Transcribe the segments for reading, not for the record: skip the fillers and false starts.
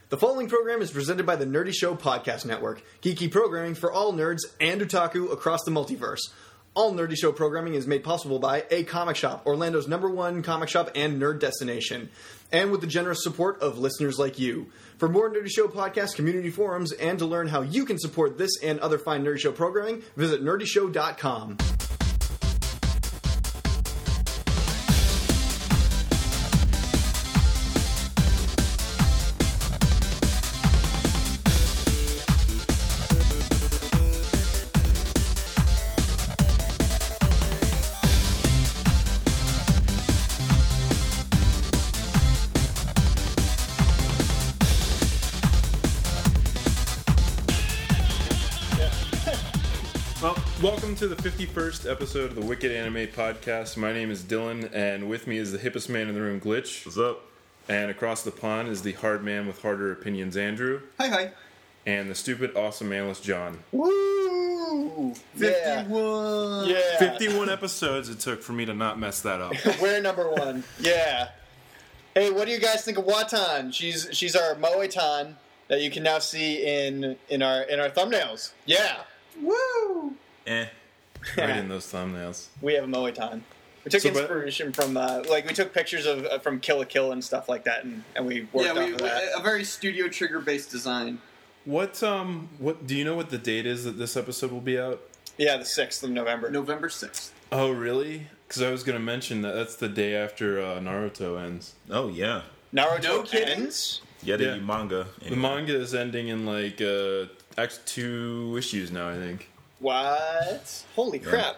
The following program is presented by the Nerdy Show Podcast Network, geeky programming for all nerds and otaku across the multiverse. All Nerdy Show programming is made possible by A Comic Shop, Orlando's #1 comic shop and nerd destination, and with the generous support of listeners like you. For more Nerdy Show podcast community forums and to learn how you can support this and other fine Nerdy Show programming, visit nerdyshow.com. Welcome to the 51st episode of the Wicked Anime Podcast. My name is Dylan, and with me is the hippest man in the room, Glitch. What's up? And across the pond is the hard man with harder opinions, Andrew. Hi. And the stupid, awesome analyst, John. Woo! 51! Yeah. 51 episodes it took for me to not mess that up. We're #1. Yeah. Hey, what do you guys think of Watan? She's our Moe-tan that you can now see in our thumbnails. Yeah. Woo! Right in those thumbnails. We have a Moe-tan. We took inspiration from we took pictures of from Kill la Kill and stuff like that, and we worked off of that. A very Studio Trigger based design. What do you know what the date is that this episode will be out? Yeah, the 6th of November. November 6th. Oh, really? Because I was going to mention that's the day after Naruto ends. Oh, yeah. Naruto No kidding? ends? The manga. The manga is ending in actually 2 issues now, I think. What? Holy crap!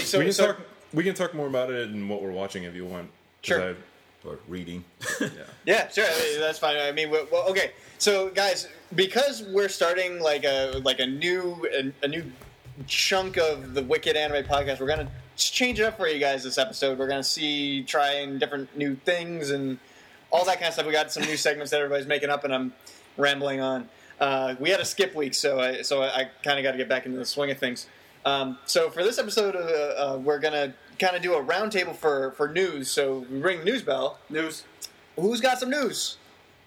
We can talk more about it and what we're watching if you want. Sure. Or reading. Yeah, sure. That's fine. I mean, well, okay. So, guys, because we're starting a new chunk of the Wicked Anime Podcast, we're gonna change it up for you guys this episode. We're gonna trying different new things and all that kind of stuff. We got some new segments that everybody's making up, and I'm rambling on. We had a skip week, so I kind of got to get back into the swing of things. So for this episode, we're gonna kind of do a roundtable for news. So we ring the news bell. News. Who's got some news?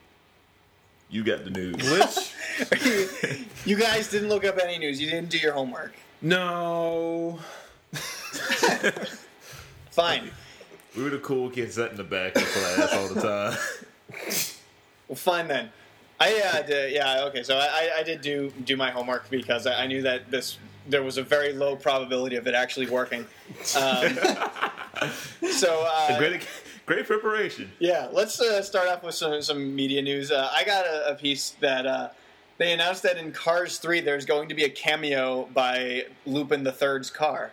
You got the news. Glitch? You guys didn't look up any news. You didn't do your homework. No. Fine. We were the cool kids sat in the back of class all the time. Well, fine then. Okay. So I did do my homework because I knew that there was a very low probability of it actually working. Great preparation. Yeah, let's start off with some media news. I got a piece that they announced that in Cars 3 there's going to be a cameo by Lupin the Third's car.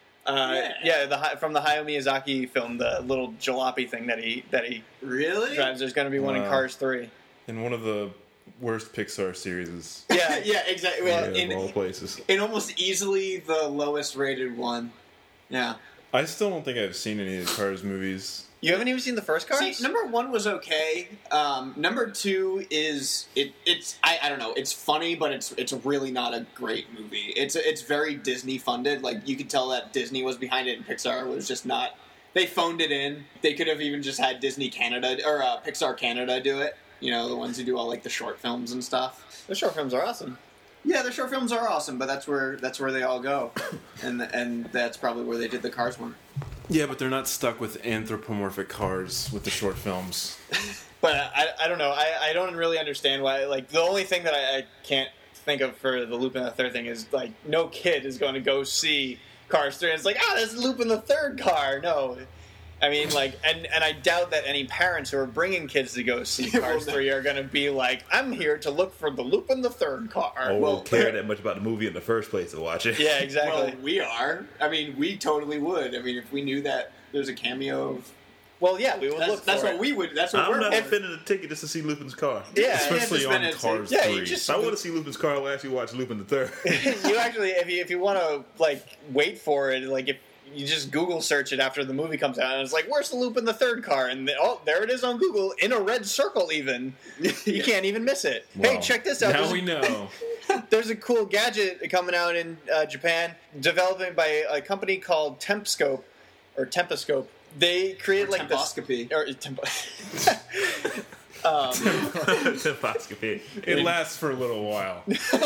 From the Hayao Miyazaki film, the little jalopy thing that he Really drives. There's going to be one in Cars 3. In one of the worst Pixar series. Yeah, exactly. Well, of all places. in almost easily the lowest rated one. Yeah. I still don't think I've seen any of the Cars movies. You haven't even seen the first Cars? See, number 1 was okay. Number 2 is it's I don't know. It's funny, but it's really not a great movie. It's very Disney funded. Like you could tell that Disney was behind it, and Pixar was just not. They phoned it in. They could have even just had Disney Canada or Pixar Canada do it. You know, the ones who do all the short films and stuff. The short films are awesome. Yeah, the short films are awesome, but that's where they all go, and that's probably where they did the Cars one. Yeah, but they're not stuck with anthropomorphic cars with the short films. But I don't know. I don't really understand why. Like the only thing that I can't think of for the Lupin the Third thing is no kid is going to go see Cars 3. And it's that's Lupin the Third car. No. I mean, and I doubt that any parents who are bringing kids to go see Cars 3 are going to be I'm here to look for the Lupin the Third car. Won't care that much about the movie in the first place to watch it. Yeah, exactly. Well, we are. I mean, we totally would. I mean, if we knew that there's a cameo of... Well, yeah, we would look for That's what we would... That's what I'm we're not spending a ticket just to see Lupin's car. Yeah, especially on Cars 3. Yeah, you just... If I want to see Lupin's car, I'll actually watch Lupin the Third. You actually, if you want to, wait for it, if you just Google search it after the movie comes out, and it's where's the Lupin the Third car? And there it is on Google, in a red circle even. You can't even miss it. Well, hey, check this out. Now we know. There's a cool gadget coming out in Japan, developed by a company called Tempscope, or Temposcope. They created Temposcopy. Temposcopy. It lasts for a little while.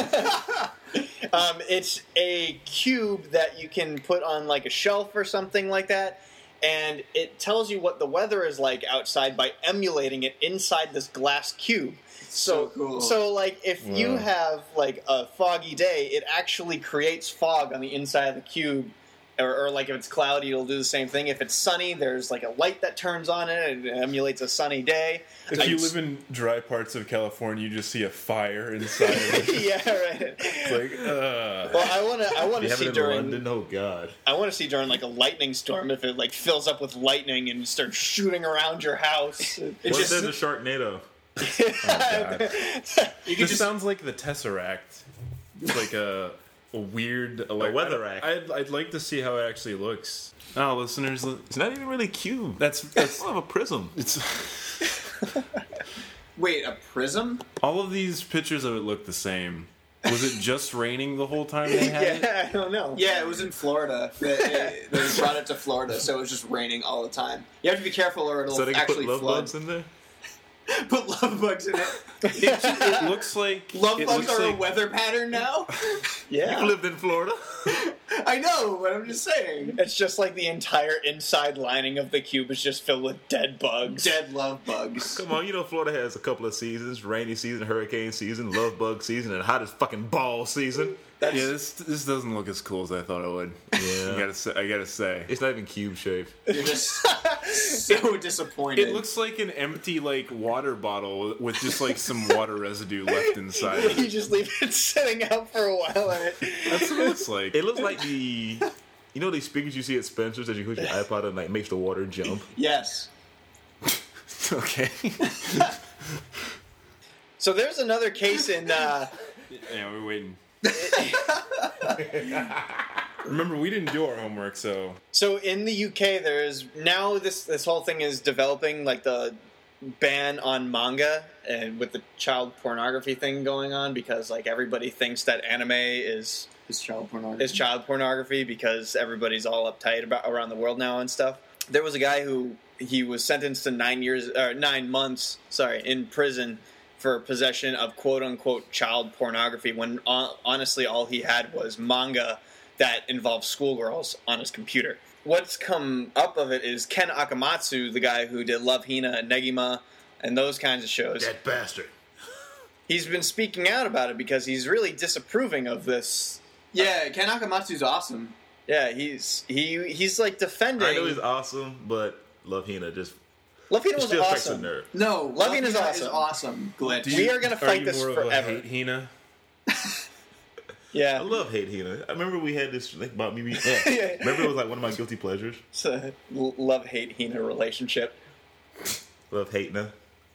It's a cube that you can put on like a shelf or something like that, and it tells you what the weather is like outside by emulating it inside this glass cube. So cool. So like if you have like a foggy day, it actually creates fog on the inside of the cube. Or like if it's cloudy, it'll do the same thing. If it's sunny, there's like a light that turns on it. It emulates a sunny day. If you live in dry parts of California, you just see a fire inside of it. Yeah, right. It's like, Well, I want You to have see it in during. London? Oh, God. I want to see during like a lightning storm if it like fills up with lightning and starts shooting around your house. It What if just there's a Sharknado? you can this sounds like the Tesseract. It's like a weird weatheract. I'd like to see how it actually looks. Oh, listeners, It's not even really cube. that's It's more of a prism. it's Wait, a prism? all of these pictures of it look the same. Was it just raining the whole time they had it? yeah, I don't know. Yeah, it was in Florida. They brought it to Florida, so it was just raining all the time. You have to be careful or it'll So they can actually put love flood. bugs in there? Put love bugs in it. It looks like Love it bugs looks are like, a weather pattern now? Yeah, You lived in Florida? I know, but I'm just saying. it's just like the entire inside lining of the cube is just filled with dead bugs. Dead love bugs. Come on, you know Florida has a couple of seasons: rainy season, hurricane season, love bug season, and hottest fucking ball season. yeah, this doesn't look as cool as I thought it would. Yeah. I gotta say. It's not even cube shaped. You're just so disappointed. It looks like an empty like water bottle with just like some water residue left inside. You just leave it sitting out for a while and it That's what it looks like. It looks like these speakers you see at Spencer's that you put your iPod and like makes the water jump. Yes. Okay. So there's another case in Yeah, we're waiting. Remember, we didn't do our homework, so So in the UK, there's now this whole thing is developing, like the ban on manga and with the child pornography thing going on, because like everybody thinks that anime is Child pornography. child pornography because everybody's all uptight about around the world now and stuff. There was a guy who he was sentenced to 9 months, in prison for possession of quote unquote child pornography when honestly all he had was manga that involves schoolgirls on his computer. What's come up of it is Ken Akamatsu, the guy who did Love Hina and Negima and those kinds of shows. That bastard. He's been speaking out about it because he's really disapproving of this. Yeah, Ken Akamatsu's awesome. Yeah, he's like defending. I know he's awesome, but Love Hina just Love Hina was still affects a awesome. nerd. No, Love Hina is Hina awesome. awesome. Glitch. We are gonna fight you this more forever. Of a hate Hina? Yeah. I love hate Hina. I remember we had this thing about me. Yeah. Remember it was like one of my guilty pleasures. It's a love-hate Hina relationship. Love Hina.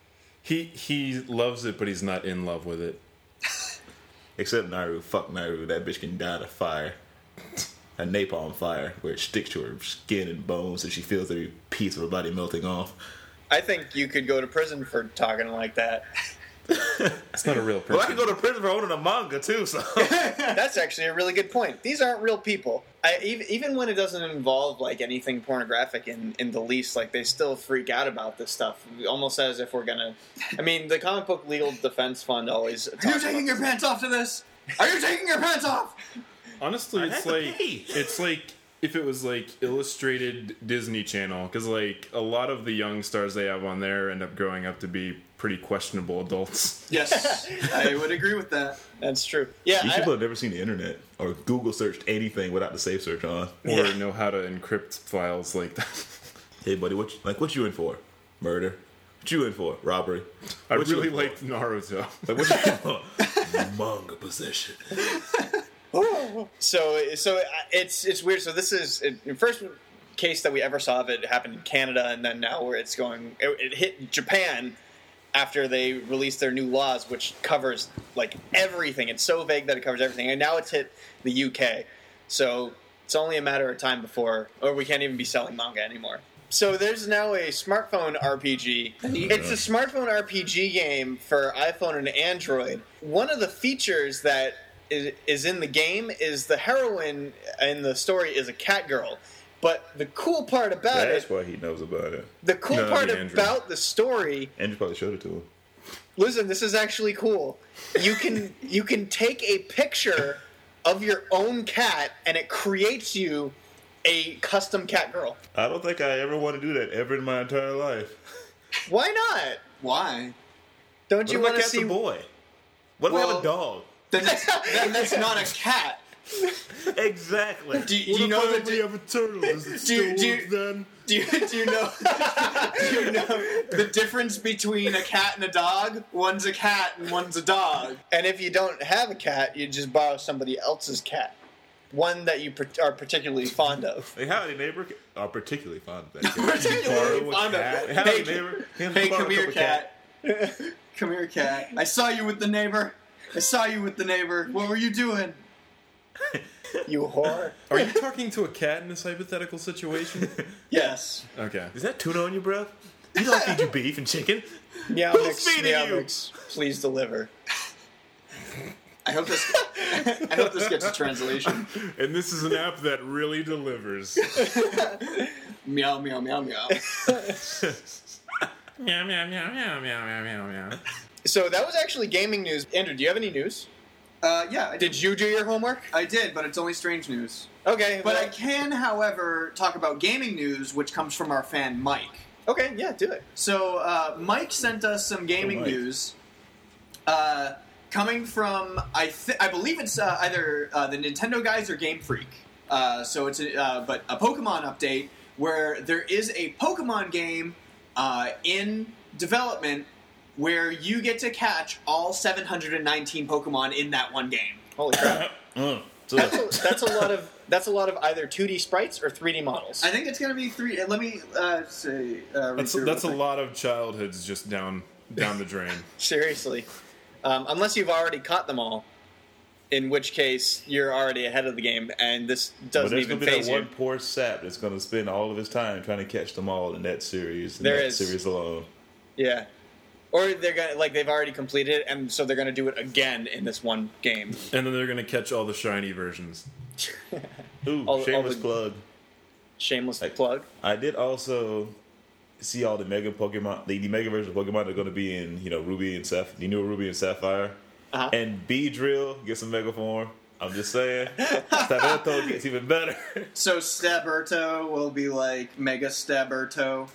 He loves it, but he's not in love with it. Except Naru. Fuck Naru. That bitch can die in a fire. A napalm fire where it sticks to her skin and bones and she feels every piece of her body melting off. I think you could go to prison for talking like that. It's not a real person. Well, I can go to prison for owning a manga too, so. That's actually a really good point. These aren't real people. Even when it doesn't involve like anything pornographic in the least, like they still freak out about this stuff, almost as if we're gonna. I mean, the Comic Book Legal Defense Fund always. Are you taking your pants off to this? Are you taking your pants off? Honestly, I'd have to pay. it's like if it was like illustrated Disney Channel, because like a lot of the young stars they have on there end up growing up to be pretty questionable adults. Yes, I would agree with that. That's true. Yeah, These people have never seen the internet or Google searched anything without the safe search on. Or Yeah. know how to encrypt files like that. Hey, buddy, what you in for? Murder. What you in for? Robbery. I What you really in for? liked Naruto. Like, what you in for? Manga possession. So it's weird. So this is the first case that we ever saw of it happened in Canada, and then now where it's going, it hit Japan after they released their new laws, which covers like everything. It's so vague that it covers everything, and now it's hit the UK. So it's only a matter of time before, or we can't even be selling manga anymore. So there's now a smartphone RPG. It's a smartphone RPG game for iPhone and Android. One of the features that is in the game is the heroine in the story is a cat girl. But the cool part about That's it, why he knows about it. the cool No, part that'd be Andrew. about the story, Andrew probably showed it to him. listen, this is actually cool. You can take a picture of your own cat and it creates you a custom cat girl. I don't think I ever want to do that ever in my entire life. Why not? Why? Don't What you if my want to cat's see? a boy? What if I have Well- a dog? Then that's not a cat. Exactly. Do you know the have a turtle? Does it do you- then? do you know do you know the difference between a cat and a dog? One's a cat and one's a dog. And if you don't have a cat, you just borrow somebody else's cat, one that you are particularly fond of. Hey, howdy, neighbor. I'm particularly fond of that cat. Particularly borrow a fond of. cat? Howdy, Hey, neighbor. hey, come here, cat. Come here, cat. I saw you with the neighbor. I saw you with the neighbor. What were you doing? You whore. Are you talking to a cat in this hypothetical situation? Yes. Okay. Is that tuna on you, bro? You don't feed you beef and chicken. Meow Who's mix, feeding meow you? mix. Please deliver. I hope this gets a translation. And this is an app that really delivers. Meow meow meow meow. Meow, meow, meow, meow, meow, meow, meow, meow. So that was actually gaming news. Andrew, do you have any news? Yeah, I did. Did you do your homework? I did, but it's only strange news. Okay. But well, I can, however, talk about gaming news, which comes from our fan Mike. Okay, yeah, do it. So Mike sent us some gaming Oh, Mike. news, coming from I believe it's either the Nintendo guys or Game Freak. So it's but a Pokemon update where there is a Pokemon game in development where you get to catch all 719 Pokemon in that one game. Holy crap. So That's a lot of either 2D sprites or 3D models. I think it's going to be 3. Let me say. That's a lot of childhoods just down the drain. Seriously. Unless you've already caught them all, in which case you're already ahead of the game, and this but doesn't there's even going to be phase that you. one poor sap that's going to spend all of his time trying to catch them all in that series. There that is. series alone. Yeah. Or they're gonna they've already completed it, and so they're gonna do it again in this one game. And then they're gonna catch all the shiny versions. Ooh, All shameless the- plug. Shameless Like- plug. I did also see all the mega Pokemon, the mega versions of Pokemon that are going to be in, Ruby and Sapphire, the new Ruby and Sapphire. Uh-huh. And Beedrill gets some mega form. I'm just saying. Staberto gets even better. So Staberto will be like Mega Staberto.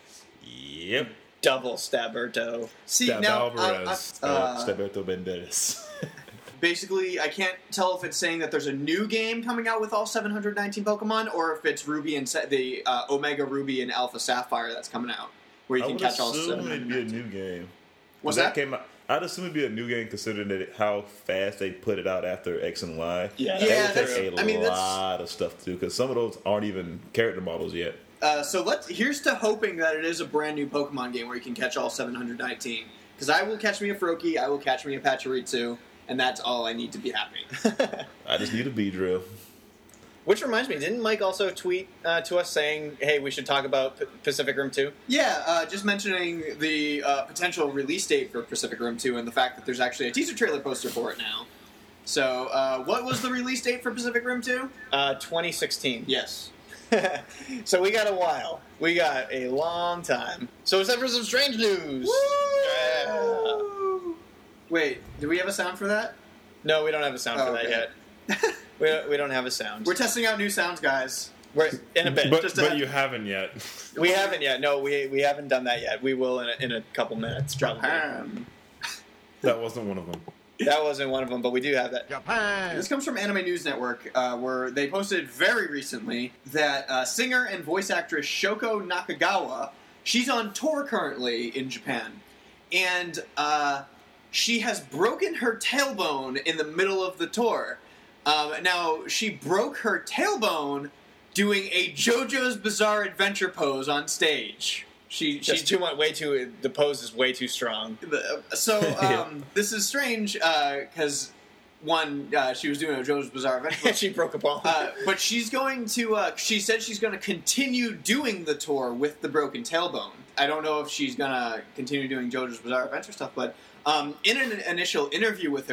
Yep. Double Staberto. See Stab now, Alvarez. Staberto Banderas. basically, I can't tell if it's saying that there's a new game coming out with all 719 Pokemon, or if it's Ruby and the Omega Ruby and Alpha Sapphire that's coming out, where you I can would catch all assume it'd be a 719. new game. What's When that? came out, I'd assume it'd be a new game considering that how fast they put it out after X and Y. Yeah, That Yeah, would that's- take a I mean, that's- lot of stuff to do because some of those aren't even character models yet. So here's to hoping that it is a brand new Pokemon game where you can catch all 719. Because I will catch me a Froakie, I will catch me a Pachirisu, and that's all I need to be happy. I just need a Beedrill. Which reminds me, didn't Mike also tweet to us saying, "Hey, we should talk about Pacific Rim 2"? Yeah, just mentioning the potential release date for Pacific Rim 2 and the fact that there's actually a teaser trailer poster for it now. So, what was the release date for Pacific Rim 2? 2016. Yes. So we got a while. We got a long time. So it's time for some strange news. Yeah. Wait, do we have a sound for that? No, we don't have a sound for Oh, that okay. yet. We don't have a sound. We're testing out new sounds, guys. We're in a bit. But you haven't yet. We haven't yet. No, we haven't done that yet. We will in a couple minutes. Probably. Japan. That wasn't one of them. That wasn't one of them, but we do have that. This comes from Anime News Network, where they posted very recently that singer and voice actress Shoko Nakagawa, she's on tour currently in Japan, and she has broken her tailbone in the middle of the tour. Now, she broke her tailbone doing a JoJo's Bizarre Adventure pose on stage. She's too much. The pose is way too strong. So this is strange because one, she was doing a JoJo's Bizarre Adventure. She broke a bone. But she's going to. She said she's going to continue doing the tour with the broken tailbone. I don't know if she's going to continue doing JoJo's Bizarre Adventure stuff, but in an initial interview with her,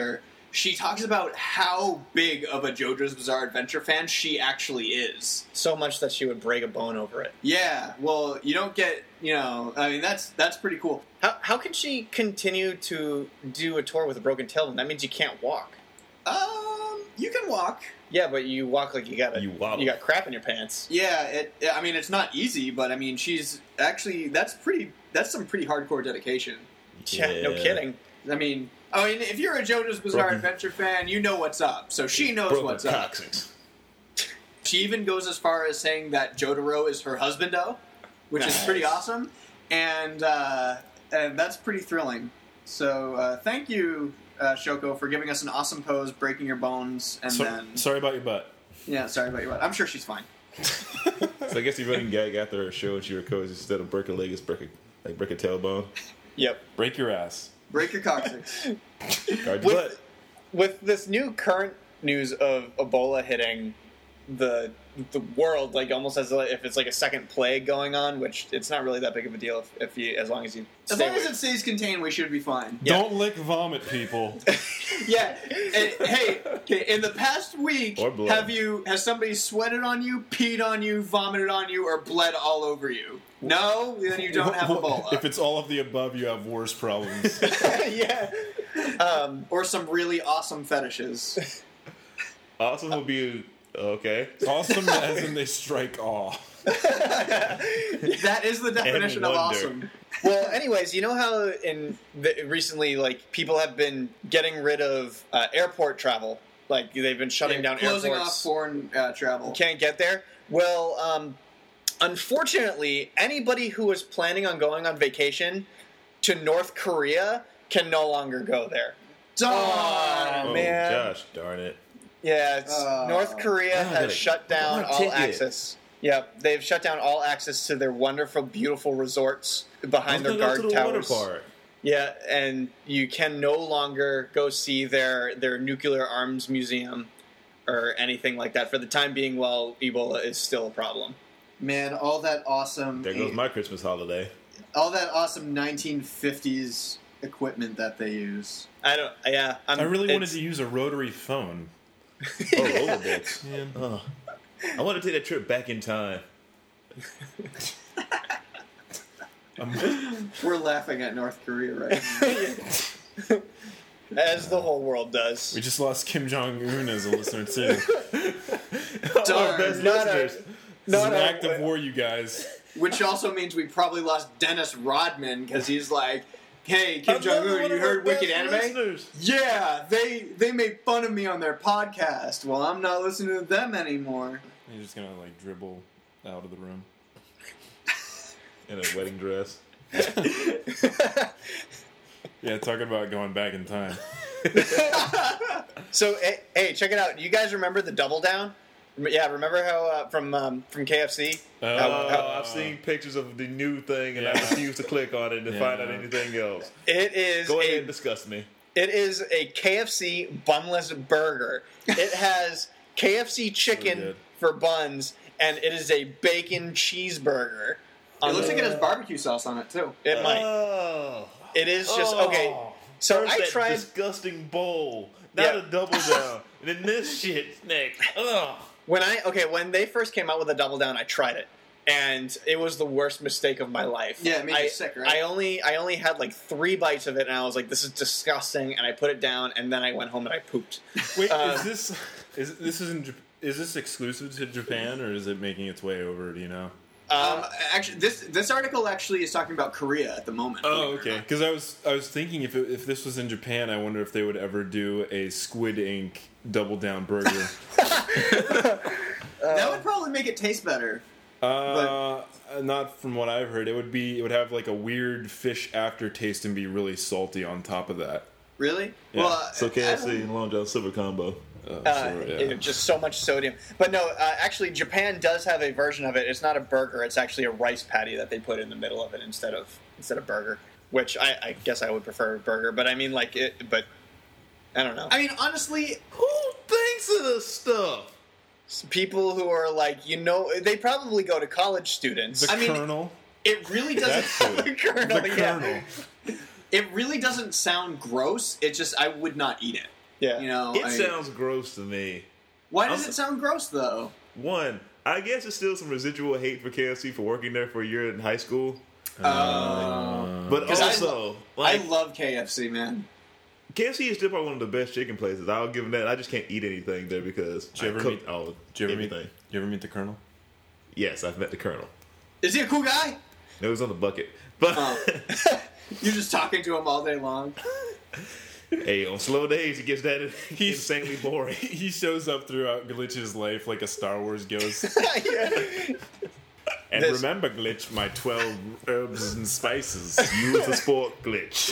she talks about how big of a JoJo's Bizarre Adventure fan she actually is. So much that she would break a bone over it. Yeah, well, you don't get, I mean, that's pretty cool. How can she continue to do a tour with a broken tailbone? That means you can't walk. You can walk. Yeah, but you walk like you You waddle. got crap in your pants. Yeah, I mean, it's not easy, but I mean, she's actually, that's some pretty hardcore dedication. Yeah, no kidding. I mean, if you're a JoJo's Bizarre Broken- Adventure fan, you know what's up. So she knows Broken what's up. coccyx. She even goes as far as saying that Jotaro is her husbando, which is pretty awesome, and that's pretty thrilling. So thank you, Shoko, for giving us an awesome pose, breaking your bones, and then Sorry about your butt. yeah, sorry about your butt. I'm sure she's fine. So I guess you running gag after her show and she records instead of break a leg, it's break a tailbone. Yep. Break your ass. Break your coccyx. Guard your butt. With this new current news of Ebola hitting the world, like almost as if it's like a second plague going on, which it's not really that big of a deal if you, as long as you As stay long as away. it stays contained, we should be fine. Yeah. Don't lick vomit, people. Yeah. Hey, in the past week, Or blood. has somebody sweated on you, peed on you, vomited on you, or bled all over you? No, then you don't have Ebola. If it's all of the above, you have worse problems. Yeah. Or some really awesome fetishes. Awesome will be okay. Awesome as in they strike awe. That is the definition of wonder. awesome. Well, anyways, you know how recently, like, people have been getting rid of airport travel. Like, they've been shutting down Closing airports. off foreign travel. Can't get there. Well, unfortunately, anybody who was planning on going on vacation to North Korea can no longer go there. Darn! Oh, man. gosh darn it. Yeah, North Korea God, I has gotta- shut down I wanna all take it. access. Yep, they've shut down all access to their wonderful, beautiful resorts behind their I'm gonna guard go to the water towers. park. Yeah, and you can no longer go see their nuclear arms museum or anything like that for the time being while Ebola is still a problem. Man, all that awesome... There goes my Christmas holiday. all that awesome 1950s equipment that they use. I really wanted to use a rotary phone. Oh, Rolodex. Man. Oh, I want to take that trip back in time. We're laughing at North Korea right now. As the whole world does. We just lost Kim Jong Un as a listener too. Our best not a- listeners. This is an act of war, you guys. Which also means we probably lost Dennis Rodman because he's like, hey, Kim Another Jong-un, one you of our heard best Wicked Anime? listeners. Yeah, they made fun of me on their podcast. Well, I'm not listening to them anymore. You're just gonna like dribble out of the room. In a wedding dress. Yeah, talking about going back in time. So, hey, check it out. You guys remember the Double Down? Yeah, remember how from KFC? I've seen pictures of the new thing, and I Yeah. refuse to click on it to Yeah. find out anything else. It is Go ahead a and discuss me. It is a KFC bunless burger. It has KFC chicken good. for buns, and it is a bacon cheeseburger. It looks like it has barbecue sauce on it, too. It might. Oh. It is just okay. So First I that tried. disgusting bowl. Not Yeah. a double down. And then this shit next. Ugh. When they first came out with a Double Down, I tried it, and it was the worst mistake of my life. Yeah, it made you I- sick, right? I only had like 3 bites of it, and I was like, "This is disgusting," and I put it down, and then I went home and I pooped. Wait, is this exclusive to Japan or is it making its way over? Do you know? Actually, this article actually is talking about Korea at the moment. Oh, believe it or okay. not. Because I was thinking if this was in Japan, I wonder if they would ever do a Squid Ink Double Down burger. That would probably make it taste better. Not from what I've heard. It would have like a weird fish aftertaste and be really salty on top of that. Really? Yeah. Well, So I KFC don't- and Long John Silver combo. Just so much sodium. But no, actually, Japan does have a version of it. It's not a burger. It's actually a rice patty that they put in the middle of it instead of burger. Which I guess I would prefer burger. But I mean, like it. But I don't know. I mean, honestly, Who thinks of this stuff? People who are like, they probably go to college students. The I mean, Colonel. it really doesn't. The Colonel, The yeah. Colonel. It really doesn't sound gross. It's just I would not eat it. Yeah. You know, It sounds gross to me. Why does it sound gross though? One, I guess it's still some residual hate for KFC for working there for a year in high school. But 'Cause also, I love KFC, man. KFC is still probably one of the best chicken places. I'll give them that. I just can't eat anything there because Did you I ever cook meet- everything. You ever meet the Colonel? Yes, I've met the Colonel. Is he a cool guy? It was on the bucket. But You're just talking to him all day long. hey, on slow days, he gets that insanely boring. He shows up throughout Glitch's life like a Star Wars ghost. Yeah. And This- remember, Glitch, my 12 herbs and spices. Use the sport glitch.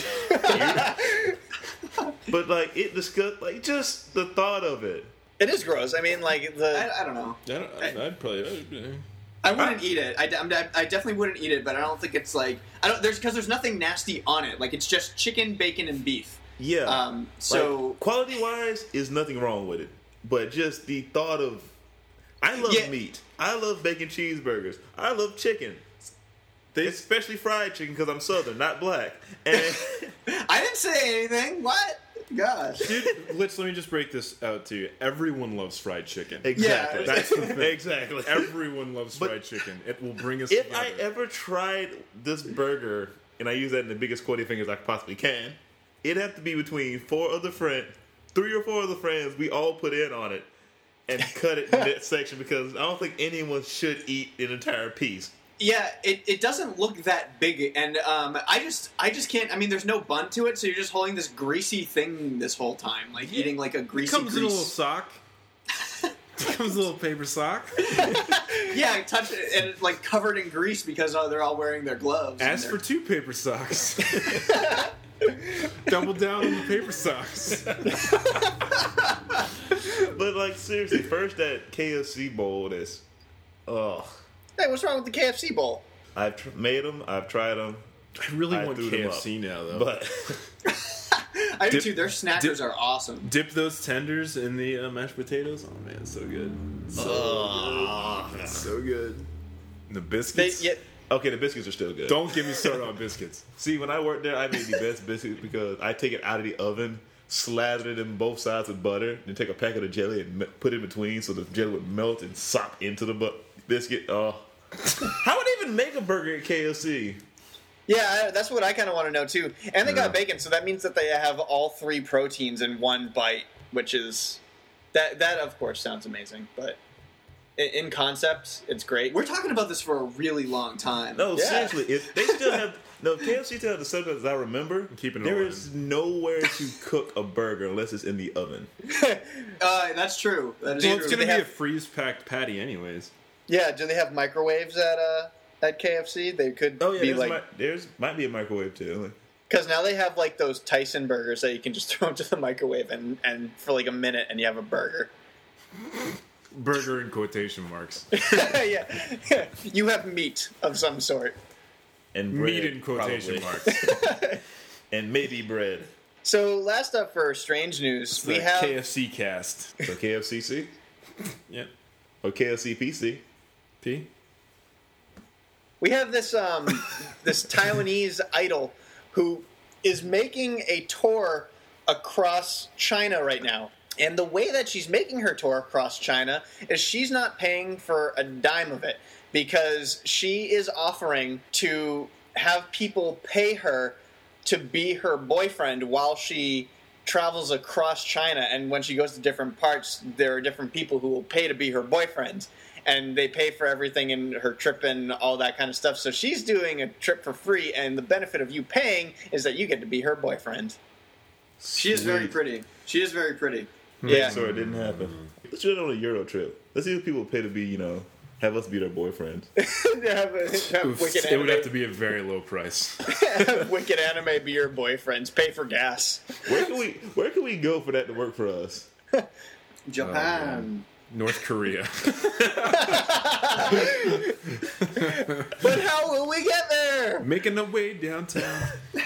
But like it discussed, like just the thought of it. It is gross. I mean, like I don't know. I'd probably. I wouldn't eat it. I definitely wouldn't eat it, but I don't think it's like there's nothing nasty on it. Like it's just chicken, bacon, and beef. Yeah. So quality wise, is nothing wrong with it, but just the thought of, I love meat. I love bacon cheeseburgers. I love chicken. Especially fried chicken because I'm Southern, not black. And I didn't say anything. What? Gosh. Dude, let me just break this out to you. Everyone loves fried chicken. exactly, Yeah. That's the thing. exactly. Everyone loves But fried chicken. It will bring us If together. I ever tried this burger, and I use that in the biggest quality fingers I possibly can, it'd have to be between 3 or 4 other friends. We all put in on it and cut it in that section because I don't think anyone should eat an entire piece. Yeah, it doesn't look that big, and I just can't. I mean, there's no bun to it, so you're just holding this greasy thing this whole time, like eating like a greasy. It comes in a little grease. sock. It comes in a little paper sock. Yeah, touch it, and it's like covered in grease because they're all wearing their gloves. and Ask they're- for 2 paper socks. Double down on the paper socks. But like seriously, first that KFC bowl is, hey, what's wrong with the KFC bowl? I've made them, I've tried them, I really I want threw them KFC now, though. but I do Dip- too. Their snackers are awesome. Dip those tenders in the mashed potatoes. Oh man, so good. So good. So good. The They, biscuits. yeah, okay, the biscuits are still good. Don't get me started on biscuits. See, when I worked there, I made the best biscuits because I take it out of the oven, slather it in both sides with butter, then take a packet of jelly and put it in between so the jelly would melt and sop into the biscuit. Oh, how would they even make a burger at KFC? yeah, that's what I kind of want to know too. And they got bacon, so that means that they have all 3 proteins in one bite, which is that of course sounds amazing, but in concept, it's great. We're talking about this for a really long time. No, Yeah. seriously, if they still have KFC still have the substance I remember. Keeping it there alive. is nowhere to cook a burger unless it's in the oven. That's true. That is Well, true. it's gonna They be have- a freeze-packed patty, anyways. Yeah, do they have microwaves at KFC? They could Oh yeah, be there's like might be a microwave too. because now they have like those Tyson burgers that you can just throw into the microwave and for like a minute and you have a burger. Burger in quotation marks. Yeah, you have meat of some sort. And Meat bread, in quotation probably. marks. And maybe bread. So last up for strange news, we The have KFC cast. So KFCC Yep. or KFC PC. P. we have this this Taiwanese idol who is making a tour across China right now. And the way that she's making her tour across China is she's not paying for a dime of it because she is offering to have people pay her to be her boyfriend while she travels across China. And when she goes to different parts, there are different people who will pay to be her boyfriend. And they pay for everything in her trip and all that kind of stuff. So she's doing a trip for free, and the benefit of you paying is that you get to be her boyfriend. She is very Sweet. pretty. She is very pretty. Yeah. So it didn't happen. Let's do it on a Euro trip. Let's see if people pay to be, have us be their boyfriends. have wicked It would have to anime, be a very low price. wicked anime be your boyfriends. Pay for gas. Where can we go for that to work for us? Japan. North Korea. But how will we get there? Making our way downtown.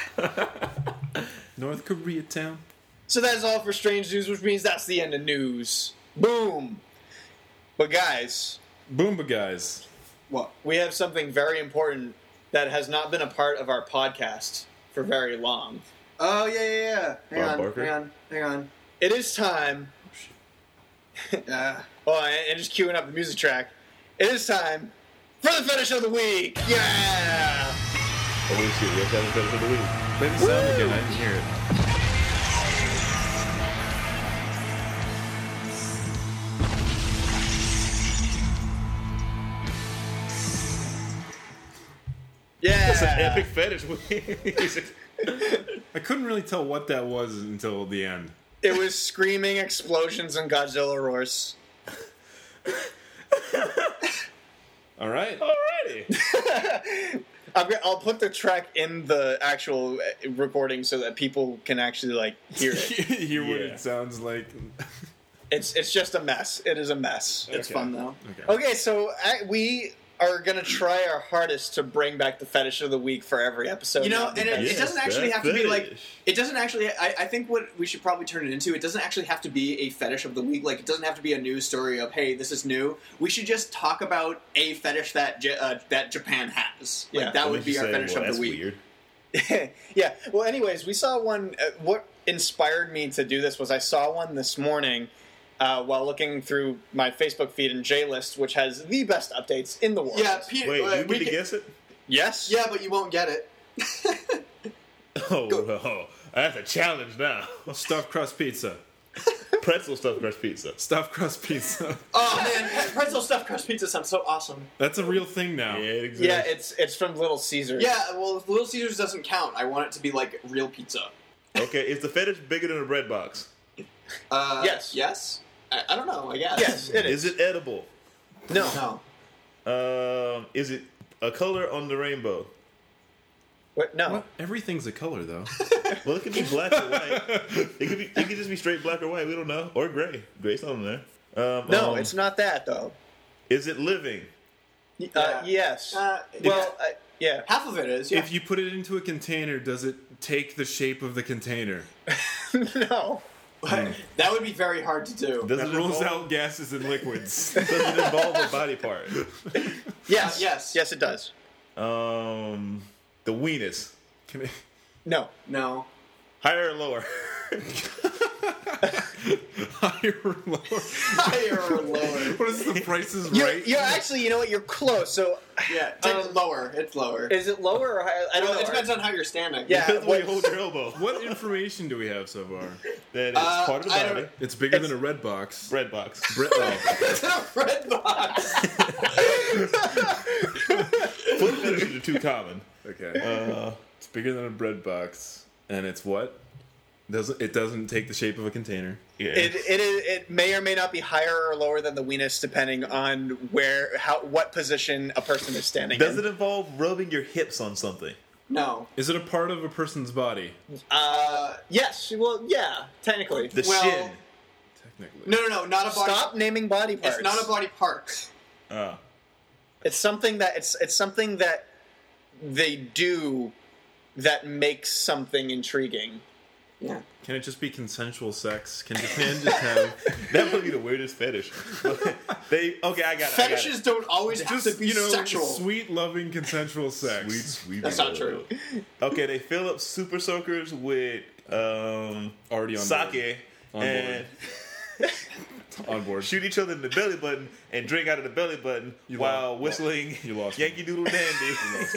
North Korea town. So that's all for strange news, which means that's the end of news. Boom. But guys, Boomba guys. What? we have something very important that has not been a part of our podcast for very long. Oh yeah. Bob Barker? Hang on. it is time. And just queuing up the music track. It is time for the fetish of the week. Yeah. Holy shit, we have to have a fetish of the week. Play the sound again. I didn't hear it. Yeah. That's an epic fetish week. I couldn't really tell what that was until the end. It was screaming explosions and Godzilla roars. All right. Alrighty. I'll put the track in the actual recording so that people can actually like hear it. Hear what Yeah. it sounds like. It's just a mess. It is a mess. It's Okay. fun though. Okay. Okay, so we are gonna try our hardest to bring back the fetish of the week for every episode. You know, and it Yes, doesn't actually that have to be like. fetish. It doesn't actually. I think what we should probably turn it into. It doesn't actually have to be a fetish of the week. Like it doesn't have to be a news story of hey, this is new. We should just talk about a fetish that that Japan has. Like Yeah. that What would did be you our say? fetish Well, of that's the week. weird. Yeah. Well, anyways, we saw one. What inspired me to do this was I saw one this morning while looking through my Facebook feed and JList, which has the best updates in the world. Yeah, Peter. Wait, you we get to can- guess it? Yes. Yeah, but you won't get it. Oh, that's a challenge now. Stuffed crust pizza. Pretzel stuffed crust pizza. Stuffed crust pizza. Oh man, pretzel stuffed crust pizza sounds so awesome. That's a real thing now. Yeah, it exists. Yeah, it's from Little Caesars. Yeah, well, if Little Caesars doesn't count. I want it to be like real pizza. Okay, is the fetish bigger than a bread box? Yes. Yes. I don't know. I guess. Yes, it is. Is it edible? No. No. Is it a color on the rainbow? What? No. What? Everything's a color, though. Well, it could be black or white. It could just be straight black or white. We don't know. Or gray. Gray's not on there. No, it's not that though. Is it living? Yeah. Yes. Well, yeah. half of it is. Yeah. If you put it into a container, does it take the shape of the container? No. That would be very hard to do. Does That it rolls involve, out gases and liquids. Does it involve a body part? Yes. Yes. Yes, it does. The weenus. Can I... No. No. Higher or lower? Higher or lower? Higher or lower? What is the prices You're, right? you're actually, you know what? You're close. So, Yeah. It's lower. It's lower. is it lower or higher? I don't Well, know. it depends on how you're standing. Yeah. Depends where you what- hold your elbow. What information do we have so far? That it's part of the I don't- body. It's bigger It's- than a red box. Bread box. It's a red box. Foot fetishes are too common. Okay. It's bigger than a bread box, and it's what? It doesn't take the shape of a container. Yeah. It may or may not be higher or lower than the weenus, depending on what position a person is standing Does in. it involve rubbing your hips on something? No. Is it a part of a person's body? Yes. Well, yeah. Technically. The Well, shin. Technically. No. Not a body. Stop naming body parts. It's not a body part. Oh. It's something that it's something that they do that makes something intriguing. Yeah. Can it just be consensual sex? Can Japan just have That would be the weirdest fetish. I got it. Fetishes don't always have to be sexual. sweet, loving, consensual sex? Sweet. That's not true. Okay, they fill up super soakers with Already on sake board. and On board. shoot each other in the belly button and drink out of the belly button while lost- whistling you lost me. Yankee Doodle Dandy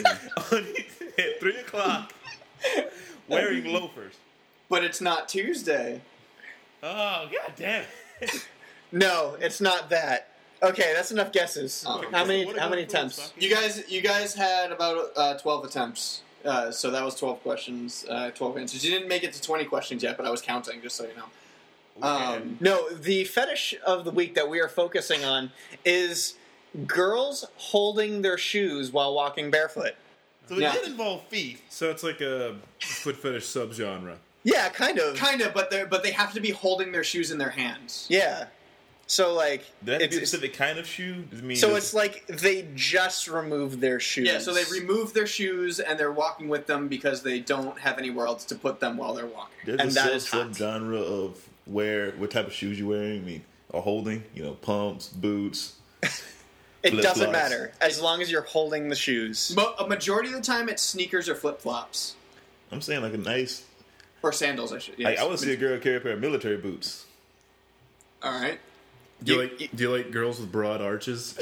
at 3 o'clock wearing loafers. But it's not Tuesday. Oh, god damn it. No, it's not that. Okay, that's enough guesses. Oh. How many What attempts? sake? You guys had about 12 attempts. So that was 12 questions, 12 answers. You didn't make it to 20 questions yet, but I was counting, just so you know. No, the fetish of the week that we are focusing on is girls holding their shoes while walking barefoot. So it Yeah. did involve feet. So it's like a foot fetish subgenre. Yeah, kind of. Kind of, but they have to be holding their shoes in their hands. Yeah. So like, Does that have to be a it's, specific kind of shoe? Does it mean so just- it's like they just removed their shoes. Yeah, so they remove their shoes and they're walking with them because they don't have anywhere else to put them while they're walking. There's and a that is hot. subgenre of what type of shoes you're wearing. I mean, or holding, pumps, boots. It doesn't flip-flops. matter as long as you're holding the shoes. A majority of the time, it's sneakers or flip flops. I'm saying like a nice Or sandals, I should. Like, Yes. I want to see a girl carry a pair of military boots. All right. Do you like girls with broad arches?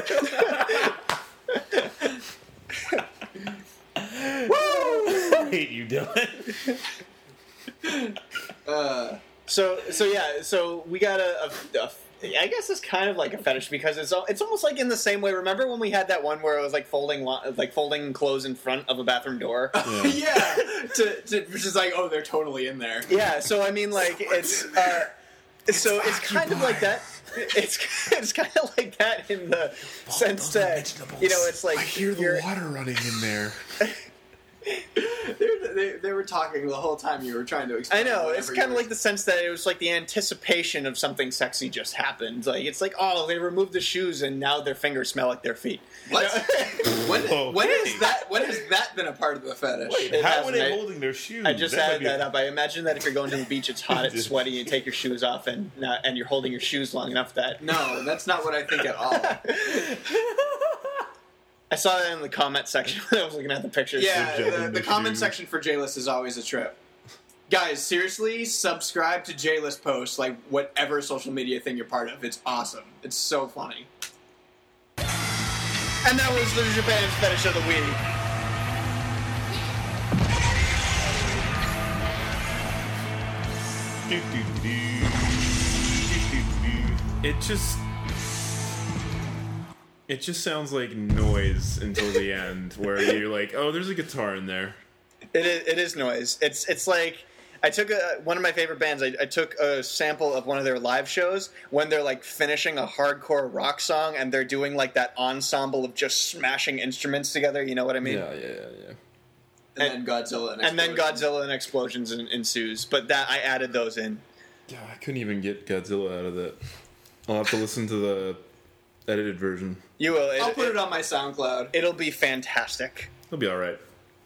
I hate you, Dylan. So we got I guess it's kind of like a fetish because it's almost like in the same way. Remember when we had that one where it was like folding clothes in front of a bathroom door? Yeah. Which is like, oh, they're totally in there. Yeah. So I mean, like it's it's kind of like that. It's kind of like that in the sense that it's like I hear the water running in there. They were talking the whole time you were trying to explain. I know, it's whatever kind you of were- like the sense that it was like the anticipation of something sexy just happened. Like it's like, oh, they removed the shoes and now their fingers smell like their feet. What? when Okay. has that been a part of the fetish? It How hasn't, were they I- holding their shoes? I just That might added be that up. I imagine that if you're going to the beach, it's hot, it's sweaty, you take your shoes off, and you're holding your shoes long enough that No, that's not what I think at all. I saw that in the comment section when I was looking at the pictures. Yeah, jumping the the comment shoe. section for J-List is always a trip. Guys, seriously, subscribe to J-List posts, like whatever social media thing you're part of. It's awesome. It's so funny. And that was the Japan fetish of the week. It just sounds like noise until the end, where you're like, oh, there's a guitar in there. It is noise. It's like I took one of my favorite bands. I took a sample of one of their live shows when they're like finishing a hardcore rock song and they're doing like that ensemble of just smashing instruments together. You know what I mean? Yeah. And then Godzilla And then Godzilla and explosions ensues. But that I added those in. Yeah, I couldn't even get Godzilla out of that. I'll have to listen to the edited version. You will. I'll put it on my SoundCloud. It'll be fantastic. It'll be all right.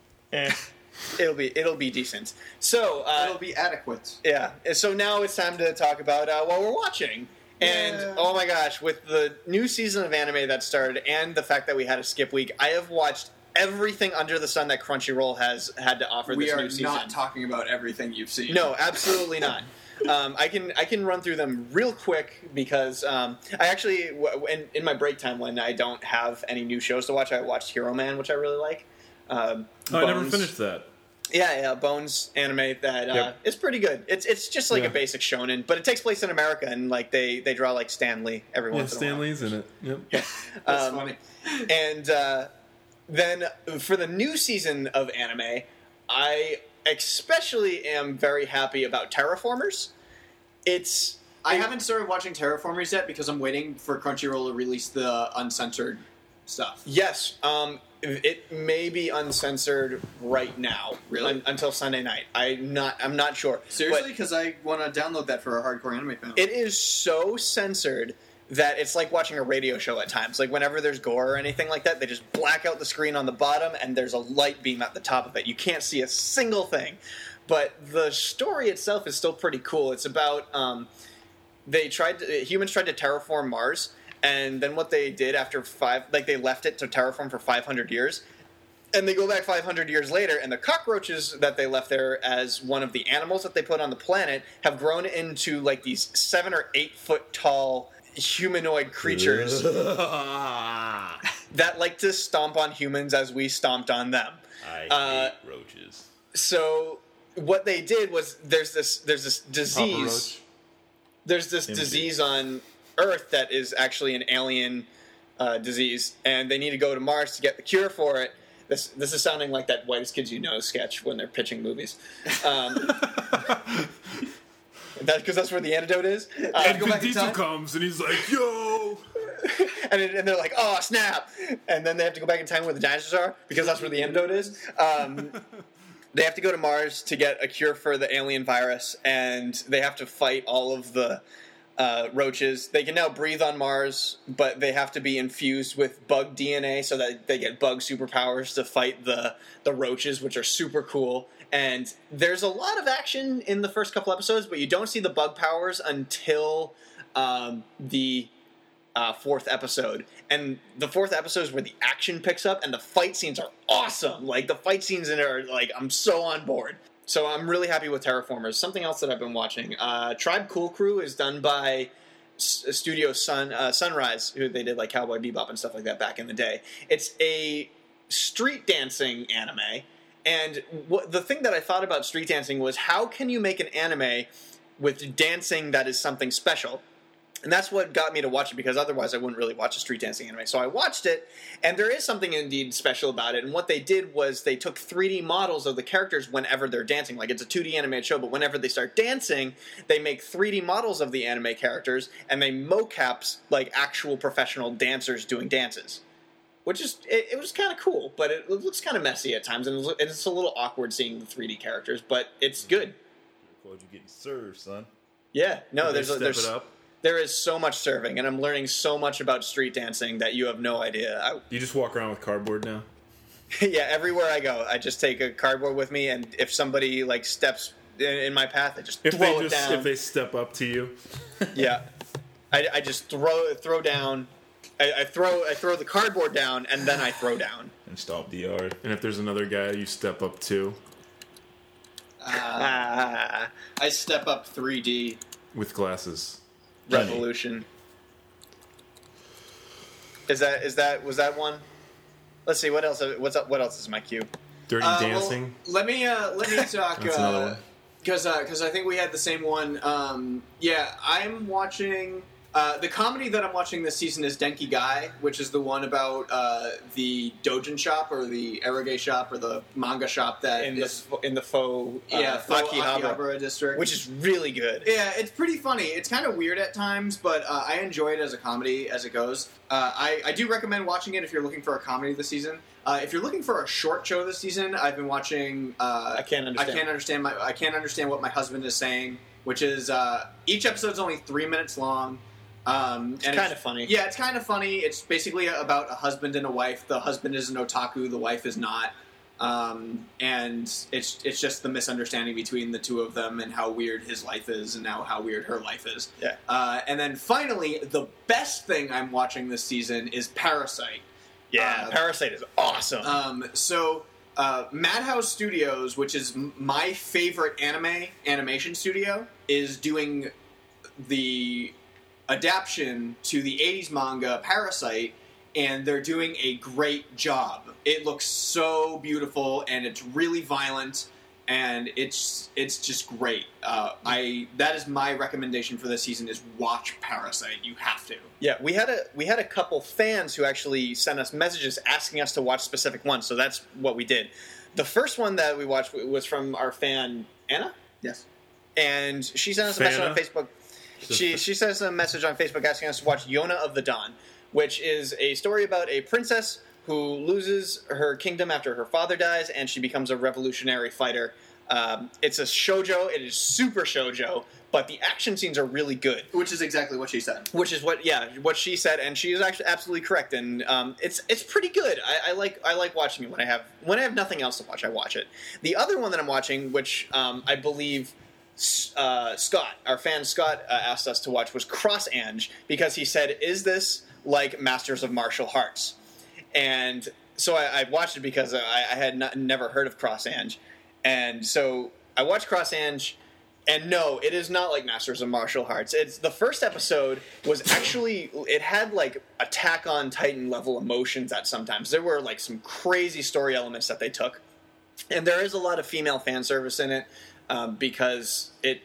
It'll be decent. So It'll be adequate. yeah. So now it's time to talk about what we're watching. And Yeah. oh my gosh, with the new season of anime that started and the fact that we had a skip week, I have watched everything under the sun that Crunchyroll has had to offer We this are new season. not talking about everything you've seen. No, absolutely not. I can run through them real quick because I actually in my break time when I don't have any new shows to watch, I watched Hero Man, which I really like. Oh, I never Bones. finished that. Yeah, Bones anime that Yep. it's pretty good. It's just like Yeah. a basic shonen, but it takes place in America and like they draw like Stan Lee every Yeah, once in a while. Stan Lee's in it. Yep. That's funny. And then for the new season of anime, I especially am very happy about Terraformers. I haven't started watching Terraformers yet because I'm waiting for Crunchyroll to release the uncensored stuff. Yes, it may be uncensored right now, Really? until Sunday night. I'm not sure. Seriously? But Because I want to download that for a hardcore anime fan. it is so censored that it's like watching a radio show at times. Like whenever there's gore or anything like that, they just black out the screen on the bottom and there's a light beam at the top of it. You can't see a single thing. But the story itself is still pretty cool. It's about humans tried to terraform Mars, and then what they did after they left it to terraform for 500 years. And they go back 500 years later, and the cockroaches that they left there as one of the animals that they put on the planet have grown into like these 7 or 8 foot tall humanoid creatures that like to stomp on humans as we stomped on them. I hate roaches. So what they did was there's this disease. Papa Roach. There's this Empty. disease on Earth that is actually an alien disease, and they need to go to Mars to get the cure for it. This is sounding like that Whitest Kids You Know sketch when they're pitching movies. Because that's where the antidote is. And go Vin back in Diesel time? comes and he's like, yo! and they're like, oh, snap! And then they have to go back in time where the dinosaurs are, because that's where the antidote is. They have to go to Mars to get a cure for the alien virus, and they have to fight all of the roaches. They can now breathe on Mars, but they have to be infused with bug DNA so that they get bug superpowers to fight the roaches, which are super cool. And there's a lot of action in the first couple episodes, but you don't see the bug powers until the fourth episode. And the fourth episode is where the action picks up, and the fight scenes are awesome. Like, the fight scenes in it are, like, I'm so on board. So I'm really happy with Terraformers. Something else that I've been watching. Tribe Cool Crew is done by Studio Sunrise, who they did like Cowboy Bebop and stuff like that back in the day. It's a street dancing anime. And the thing that I thought about street dancing was, how can you make an anime with dancing that is something special? And that's what got me to watch it, because otherwise I wouldn't really watch a street dancing anime. So I watched it, and there is something indeed special about it. And what they did was they took 3D models of the characters whenever they're dancing. Like, it's a 2D animated show, but whenever they start dancing, they make 3D models of the anime characters, and they mocaps like actual professional dancers doing dances. Which is, it was kind of cool, but it looks kind of messy at times, and it's a little awkward seeing the 3D characters, but it's good. You're getting served, son. Yeah, no, Did they step it up? There is so much serving, and I'm learning so much about street dancing that you have no idea. You just walk around with cardboard now? Yeah, everywhere I go, I just take a cardboard with me, and if somebody like steps in my path, I just throw it down. If they step up to you, yeah, I just throw down. I throw the cardboard down, and then I throw down. And stomp the yard. and if there's another guy, you step up to I step up 3D. with glasses. Revolution. Was that one? Let's see, what else? What else is my cue? Dirty Dancing. Well, let me talk. That's another one. Because I think we had the same one. Yeah, I'm watching. The comedy that I'm watching this season is Denki Gai, which is the one about the doujin shop or the eroge shop or the manga shop that In is the faux faux Akihabara, Akihabara district, which is really good. yeah, it's pretty funny. It's kind of weird at times, but I enjoy it as a comedy as it goes. I do recommend watching it if you're looking for a comedy this season. If you're looking for a short show this season, I've been watching. I can't understand what my husband is saying, which is each episode's only 3 minutes long. It's kind of funny. Yeah, it's kind of funny. It's basically about a husband and a wife. The husband is an otaku, the wife is not. And it's just the misunderstanding between the two of them and how weird his life is and now how weird her life is. Yeah. And then finally, the best thing I'm watching this season is Parasite. Yeah, Parasite is awesome. Madhouse Studios, which is my favorite animation studio, is doing the adaptation to the 80s manga Parasite, and they're doing a great job. It looks so beautiful, and it's really violent, and it's just great. That is my recommendation for this season: is watch Parasite. You have to. Yeah, we had a couple fans who actually sent us messages asking us to watch specific ones, so that's what we did. The first one that we watched was from our fan Anna. Yes. And she sent us a message on Facebook. She sent us a message on Facebook asking us to watch Yona of the Dawn, which is a story about a princess who loses her kingdom after her father dies, and she becomes a revolutionary fighter. It's a shoujo. It is super shoujo, but the action scenes are really good. Which is exactly what she said. Which is what she said, and she is actually absolutely correct. And it's pretty good. I like watching it when I have nothing else to watch. I watch it. The other one that I'm watching, which I believe Scott, our fan Scott, asked us to watch, was Cross Ange, because he said, "Is this like Masters of Martial Arts?" And so I watched it because I had never heard of Cross Ange, and so I watched Cross Ange. And no, it is not like Masters of Martial Arts. It's the first episode was actually, it had like Attack on Titan level emotions at sometimes. There were like some crazy story elements that they took, and there is a lot of female fan service in it because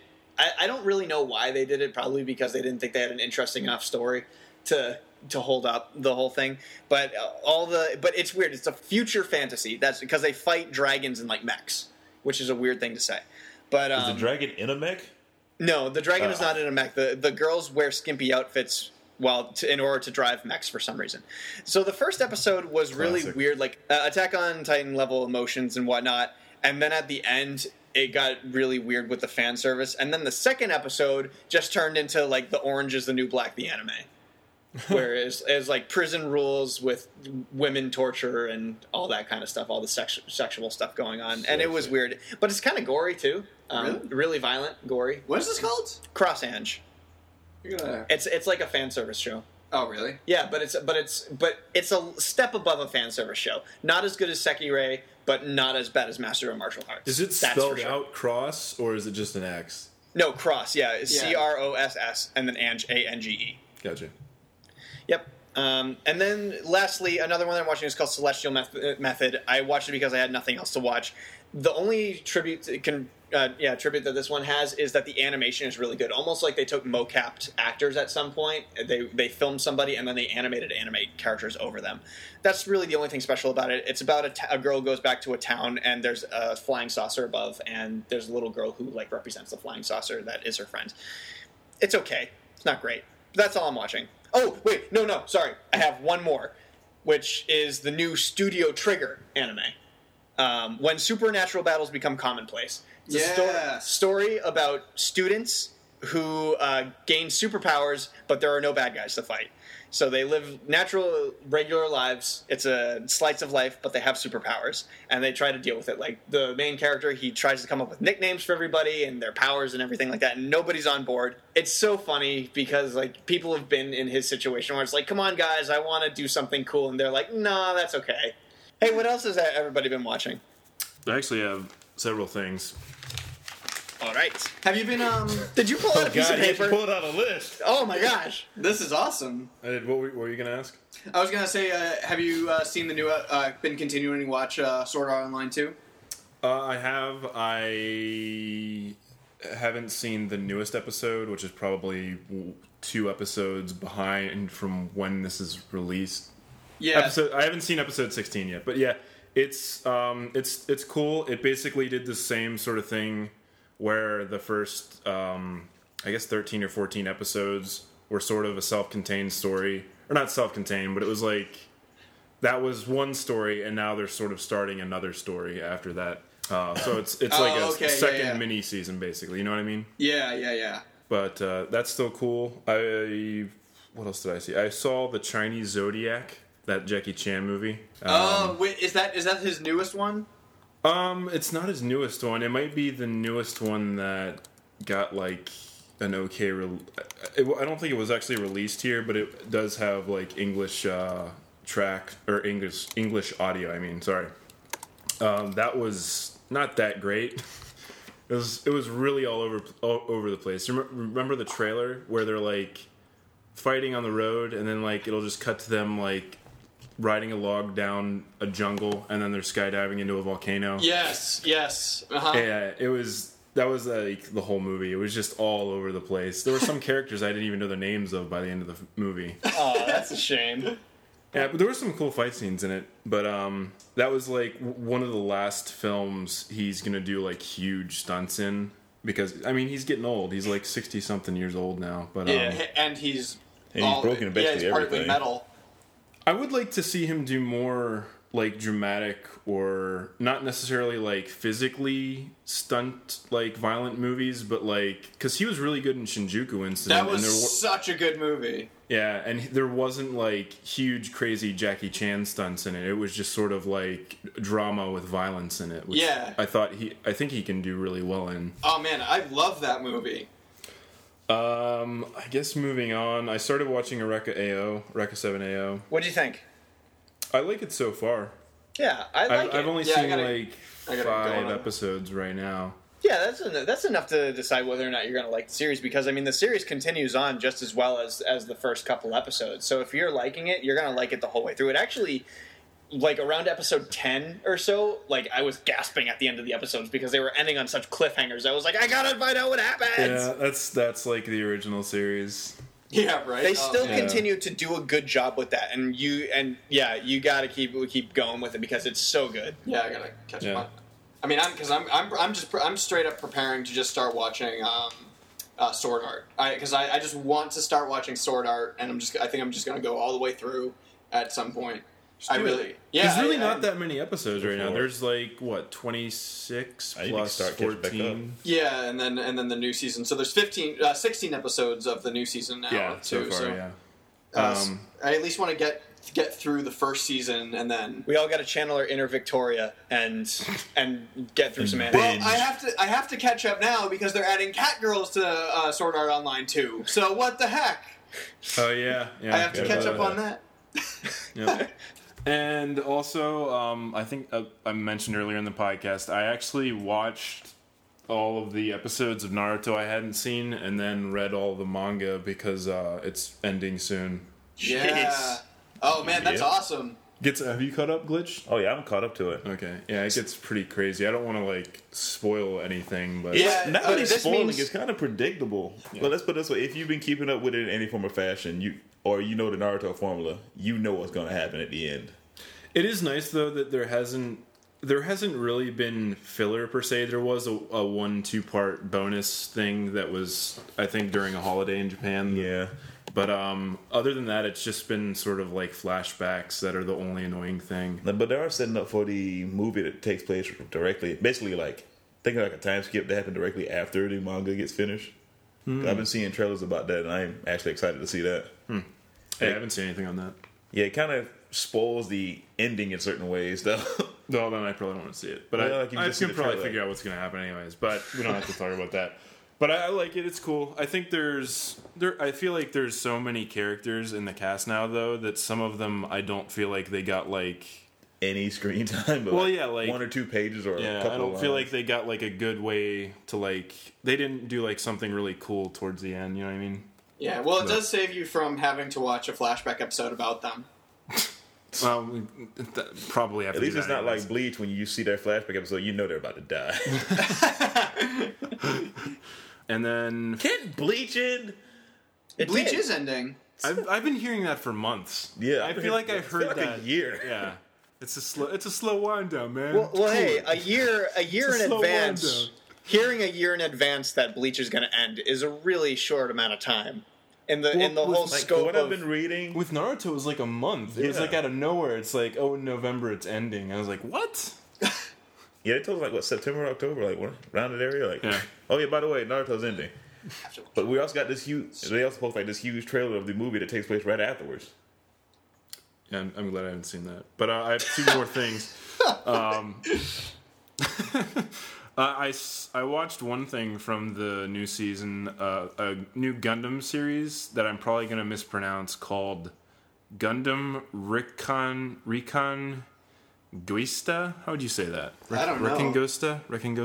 I don't really know why they did it. Probably because they didn't think they had an interesting enough story to hold up the whole thing. But but it's weird. It's a future fantasy. That's because they fight dragons and like mechs, which is a weird thing to say. But is the dragon in a mech? No, the dragon is not in a mech. The girls wear skimpy outfits in order to drive mechs for some reason. So the first episode was really weird, like Attack on Titan level emotions and whatnot. And then at the end, it got really weird with the fan service. And then the second episode just turned into like the Orange is the New Black, the anime. Where it's like prison rules with women torture and all that kind of stuff, all the sexual stuff going on. And it was weird. But it's kind of gory, too. Really violent, gory. What is this called? Cross Ange. It's like a fan service show. Oh, really? Yeah, but it's a step above a fan service show. Not as good as Sekirei, but not as bad as Master of Martial Arts. Is it That's for spelled sure. out cross or is it just an X? No, Cross. Yeah, it's Yeah. CROSS and then Ange, ANGE. Gotcha. Yep. And then lastly, another one that I'm watching is called Celestial Method. I watched it because I had nothing else to watch. The only tribute that this one has is that the animation is really good. Almost like they took mocapped actors at some point. They filmed somebody and then they animated characters over them. That's really the only thing special about it. It's about a girl goes back to a town and there's a flying saucer above and there's a little girl who like represents the flying saucer that is her friend. It's okay. It's not great. But that's all I'm watching. Oh, wait. No. Sorry. I have one more, which is the new Studio Trigger anime. When supernatural battles become commonplace. It's a story about students who gain superpowers, but there are no bad guys to fight. So they live natural, regular lives. It's a slice of life, but they have superpowers, and they try to deal with it. Like the main character, he tries to come up with nicknames for everybody and their powers and everything like that, and nobody's on board. It's so funny because like people have been in his situation where it's like, come on guys, I want to do something cool, and they're like, nah, that's okay. Hey, what else has everybody been watching? I actually have several things. All right. Have you been? Did you pull out a piece of God, you paper? pulled out a list. Oh my gosh. This is awesome. What were you going to ask? I was gonna say, have you seen the new? Been continuing to watch Sword Art Online 2? I have. I haven't seen the newest episode, which is probably 2 episodes behind from when this is released. Yeah. I haven't seen episode 16 yet, but yeah, it's cool. It basically did the same sort of thing where the first, I guess 13 or 14 episodes were sort of a self-contained story, or not self-contained, but it was like that was one story, and now they're sort of starting another story after that. So it's like a second mini season, basically. You know what I mean? Yeah. But that's still cool. What else did I see? I saw the Chinese Zodiac, that Jackie Chan movie. Wait, is that his newest one? It's not his newest one. It might be the newest one that got like an okay. I don't think it was actually released here, but it does have like English track or English audio. I mean, sorry. That was not that great. It was really all over the place. Remember the trailer where they're like fighting on the road, and then like it'll just cut to them like riding a log down a jungle, and then they're skydiving into a volcano. Yes. Uh-huh. Yeah, that was like the whole movie. It was just all over the place. There were some characters I didn't even know the names of by the end of the movie. Oh, that's a shame. Yeah, but there were some cool fight scenes in it. But that was like one of the last films he's gonna do like huge stunts in, because I mean he's getting old. He's like 60-something years old now. But And he's broken basically he's partly everything. metal. I would like to see him do more like dramatic or not necessarily like physically stunt like violent movies, but like because he was really good in Shinjuku Incident. That was such a good movie. Yeah, and there wasn't like huge crazy Jackie Chan stunts in it. It was just sort of like drama with violence in it. Which Yeah. I think he can do really well in. Oh man, I love that movie. I guess moving on, I started watching Eureka 7 AO. What do you think? I like it so far. Yeah, I like I've it. only Yeah, I seen gotta- like I gotta go 5 on it. episodes right now. Yeah, that's enough to decide whether or not you're going to like the series, because I mean the series continues on just as well as the first couple episodes. So if you're liking it, you're going to like it the whole way through. It actually, like around episode 10 or so, like I was gasping at the end of the episodes because they were ending on such cliffhangers. I was like, I gotta find out what happens. Yeah, that's like the original series. Yeah, right. They still yeah. continue to do a good job with that, and you got to keep going with it because it's so good. Yeah, I gotta catch Yeah. up on. I mean, I'm straight up preparing to just start watching Sword Art. Because I just want to start watching Sword Art, and I think I'm just gonna go all the way through at some point. There's really not that many episodes right now. Before. There's like what 26 I need to plus start catching back 14. Yeah, and then the new season. So there's 16 episodes of the new season now. Yeah, too. so far, yeah. I at least want to get through the first season, and then. We all got to channel our inner Victoria and get through some anime. Well, I have to catch up now because they're adding Catgirls to Sword Art Online 2. So what the heck? Oh yeah. I have to yeah, catch up on that. Yep. And also, I think I mentioned earlier in the podcast, I actually watched all of the episodes of Naruto I hadn't seen, and then read all the manga because it's ending soon. Yeah. Oh man, that's Yeah. awesome. Have you caught up, Glitch? Oh yeah, I'm caught up to it. Okay, yeah, it gets pretty crazy. I don't want to like spoil anything, but Yeah. Not really this spoiling. means- It's kind of predictable. But let's put it this way: if you've been keeping up with it in any form or fashion, you know the Naruto formula, you know what's going to happen at the end. it is nice though that there hasn't really been filler per se. There was a 1-2 part bonus thing that was, I think, during a holiday in Japan. Yeah. But other than that, it's just been sort of like flashbacks that are the only annoying thing. But they are setting up for the movie that takes place directly, basically like thinking like a time skip that happened directly after the manga gets finished. I've been seeing trailers about that, and I'm actually excited to see that. Hey, I haven't seen anything on that. Yeah, it kind of spoils the ending in certain ways, though. Well, then I probably don't want to see it. But Well, like, you I just see can the probably trailer. figure out what's going to happen anyways. But we don't have to talk about that. But I like it. It's cool. I think I feel like there's so many characters in the cast now, though, that some of them I don't feel like they got like. Any screen time, but Well, yeah, like- 1 or 2 pages or a Yeah, couple I don't of feel lines. like they got like a good way to like. They didn't do like something really cool towards the end. You know what I mean? Yeah. Well, it does save you from having to watch a flashback episode about them. Well, probably have At to least do it's that not anyways. like Bleach when you see their flashback episode, you know they're about to die. And then Can't Bleach end? Bleach did. is ending. I've been hearing that for months. Yeah, I feel like I've heard like that. a year. Yeah, it's a slow wind down, man. Well, hey, a year It's in a slow advance. wind Hearing a year in advance that Bleach is going to end is a really short amount of time in the Well, whole with, Like, scope what of. I've been reading, With Naruto, it was like a month. It was Yeah. like out of nowhere. It's like, oh, in November it's ending. I was like, what? yeah, they told us like what September, October, like what, around that area. Like, Yeah. oh yeah, by the way, Naruto's ending. But we also got this huge. They also post like this huge trailer of the movie that takes place right afterwards. Yeah, I'm glad I haven't seen that. But I have two more things. I watched one thing from the new season, a new Gundam series that I'm probably going to mispronounce called Gundam Recon Guista. How would you say that? I don't know. Reconguista?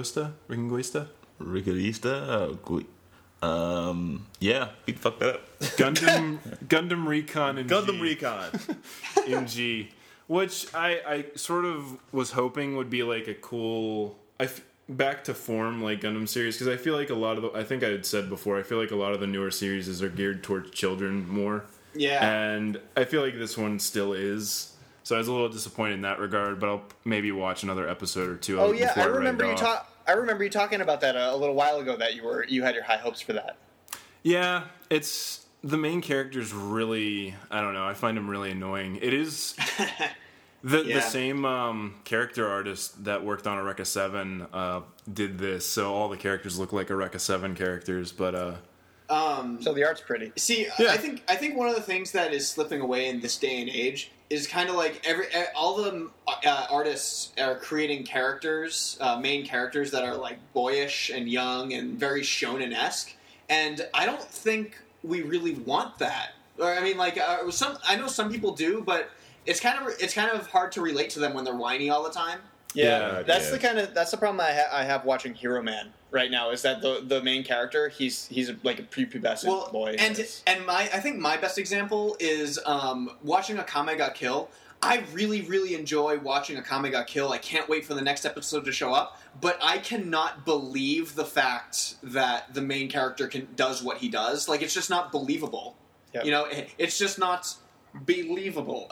Yeah, we fucked that up. Gundam Recon and Gundam G. Recon. in G, which I sort of was hoping would be like a cool back to form like Gundam series, because I feel like a lot of I think I had said before, I feel like a lot of the newer series are geared towards children more. Yeah. And I feel like this one still is. So I was a little disappointed in that regard, but I'll maybe watch another episode or two. Oh yeah, before I write remember it you off. I remember you talking about that a little while ago. That you had your high hopes for that. Yeah, it's the main character's really, I don't know, I find him really annoying. It is the Yeah. same character artist that worked on Eureka 7 did this, so all the characters look like Eureka 7 characters, but So the art's pretty. See, Yeah. I think one of the things that is slipping away in this day and age is kind of like all the artists are creating characters, main characters that are like boyish and young and very shonen-esque, and I don't think we really want that. Or I mean, like I know some people do, but it's kind of hard to relate to them when they're whiny all the time. Yeah, Yeah, that's the problem I have watching Hero Man right now. Is that the main character? He's like a prepubescent boy. And I think my best example is watching Akame ga Kill. I really, really enjoy watching Akame ga Kill. I can't wait for the next episode to show up. But I cannot believe the fact that the main character does what he does. Like, it's just not believable. Yep. You know, it's just not believable.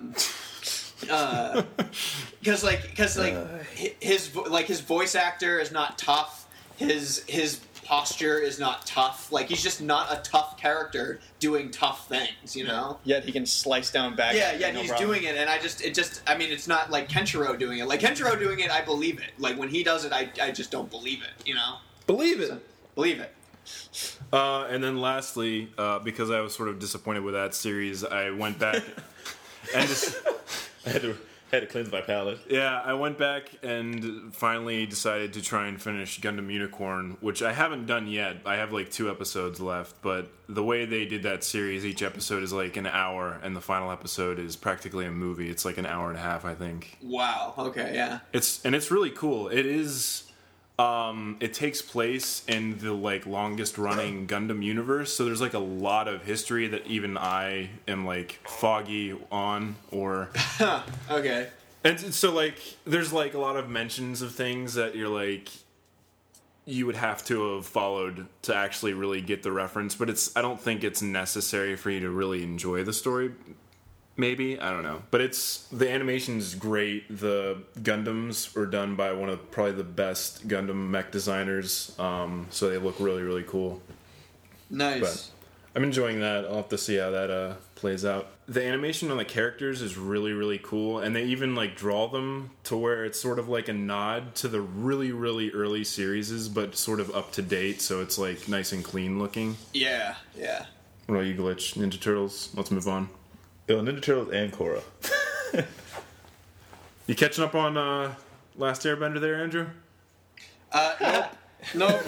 Because his voice actor is not tough. His posture is not tough. Like, he's just not a tough character doing tough things. You know. Yet he can slice down back. Yeah, no he's problem. doing it, and I mean, it's not like Kenshiro doing it. Like, Kenshiro doing it, I believe it. Like, when he does it, I just don't believe it, you know? believe it. Believe it. And then lastly, because I was sort of disappointed with that series, I went back and just... I had to Had to cleanse my palate. Yeah, I went back and finally decided to try and finish Gundam Unicorn, which I haven't done yet. I have like 2 episodes left, but the way they did that series, each episode is like an hour, and the final episode is practically a movie. It's like an hour and a half, I think. Wow. Okay. Yeah. It's really cool. It is. It takes place in the like longest running Gundam universe, so there's like a lot of history that even I am like foggy on, or Okay. and so like there's like a lot of mentions of things that you're like you would have to have followed to actually really get the reference, but I don't think it's necessary for you to really enjoy the story. Maybe, I don't know, but the animation's great. The Gundams were done by one of probably the best Gundam mech designers, so they look really, really cool. Nice. But I'm enjoying that. I'll have to see how that plays out. The animation on the characters is really, really cool, and they even like draw them to where it's sort of like a nod to the really, really early series, but sort of up to date, so it's like nice and clean looking. Yeah. Yeah. What about you, Glitch? Ninja Turtles? Let's move on. Yo, Ninja Turtles and Korra. You catching up on Last Airbender there, Andrew? Nope.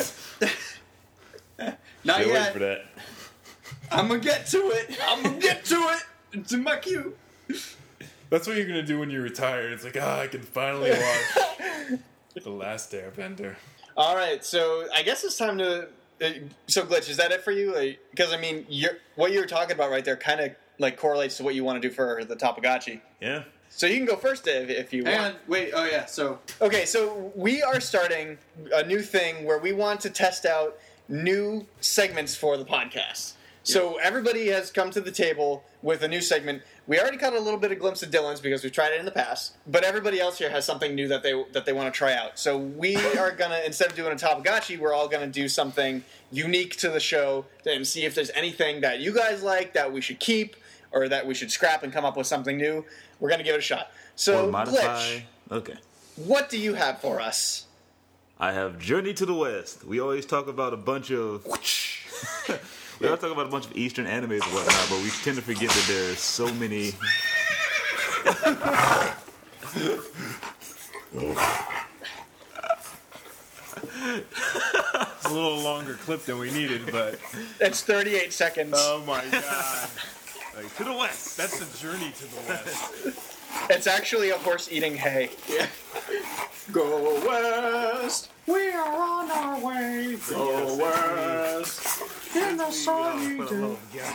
Not Still waiting yet. for that. I'm gonna get to it. It's in my queue. That's what you're gonna do when you retire. It's like, I can finally watch The Last Airbender. All right, so I guess it's time to. So, Glitch, is that it for you? Because I mean, what you were talking about right there kind of like correlates to what you want to do for the Topagachi. Yeah. So you can go first if you want. Hang on. Wait. Oh yeah. So Okay, so we are starting a new thing where we want to test out new segments for the podcast. So everybody has come to the table with a new segment. We already got a little bit of glimpse of Dylan's because we've tried it in the past, but everybody else here has something new that they want to try out. So we are gonna, instead of doing a Topagachi, we're all gonna do something unique to the show and see if there's anything that you guys like that we should keep or that we should scrap and come up with something new. We're gonna give it a shot. So Or modify. Glitch, Okay. what do you have for us? I have Journey to the West. We always talk about a bunch of. We always talk about a bunch of Eastern animes and whatnot, but we tend to forget that there are so many. It's a little longer clip than we needed, but It's 38 seconds. oh my god. Like, to the West! That's a journey to the west. It's actually a horse eating hay. go west. We are on our way. Go west. In the sunny day.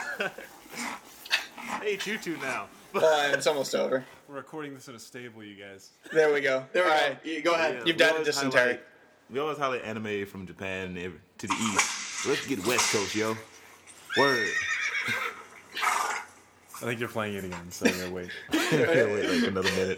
I hate you two now. Oh, it's almost over. We're recording this in a stable, you guys. There we go. There we All go. right. Yeah, go ahead. Yeah, You've we died of always dysentery. We always highlight anime from Japan to the east. Let's get West Coast, yo. Word. I think you're playing it again, so I'm gonna wait. Wait like another minute.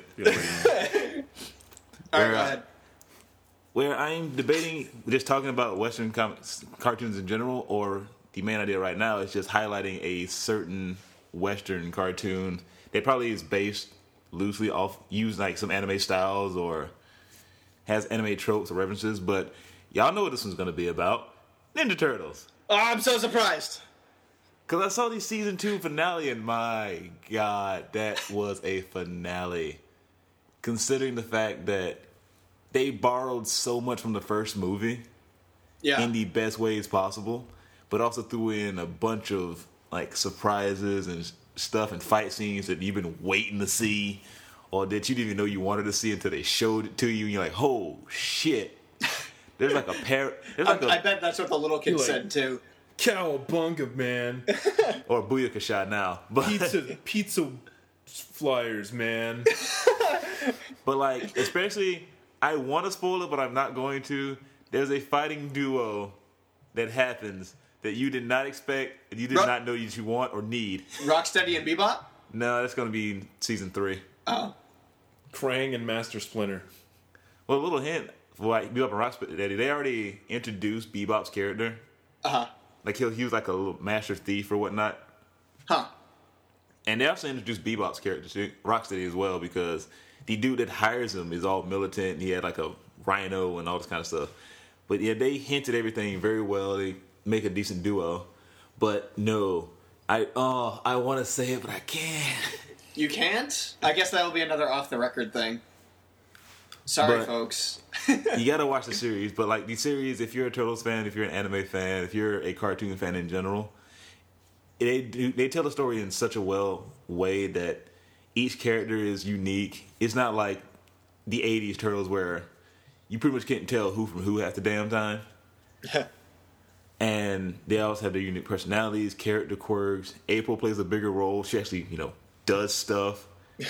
All right, go ahead. Where I'm debating just talking about Western cartoons in general, or the main idea right now is just highlighting a certain Western cartoon that probably is based loosely off, use like some anime styles or has anime tropes or references, but y'all know what this one's going to be about. Ninja Turtles. Oh, I'm so surprised. Because I saw the season 2 finale, and my God, that was a finale. Considering the fact that they borrowed so much from the first movie Yeah. in the best ways possible, but also threw in a bunch of like surprises and stuff and fight scenes that you've been waiting to see, or that you didn't even know you wanted to see until they showed it to you. And you're like, oh shit! There's like a pair. There's like I a bet that's what the little kid You like- said too. Cowabunga, man. or Booyaka shot now, but Pizza flyers, man. but like especially, I want to spoil it, but I'm not going to. There's a fighting duo that happens that you did not expect, and you did Ru- not know that you want or need. Rocksteady and Bebop. No, that's going to be season 3. Oh. Krang and Master Splinter. Well, a little hint for like Bebop and Rocksteady, they already introduced Bebop's character. Uh-huh. Like he was like a little master thief or whatnot. Huh. And they also introduced Bebop's character to Rocksteady as well, because the dude that hires him is all militant and he had like a rhino and all this kind of stuff. But yeah, they hinted everything very well. They make a decent duo. But no, I want to say it, but I can't. You can't? I guess that'll be another off-the-record thing. Sorry, But- folks. You gotta watch the series, but like the series, if you're a Turtles fan, if you're an anime fan, if you're a cartoon fan in general, they tell the story in such a way that each character is unique. It's not like the '80s Turtles where you pretty much can't tell who from who half the damn time. And they always have their unique personalities, character quirks. April plays a bigger role. She actually, does stuff.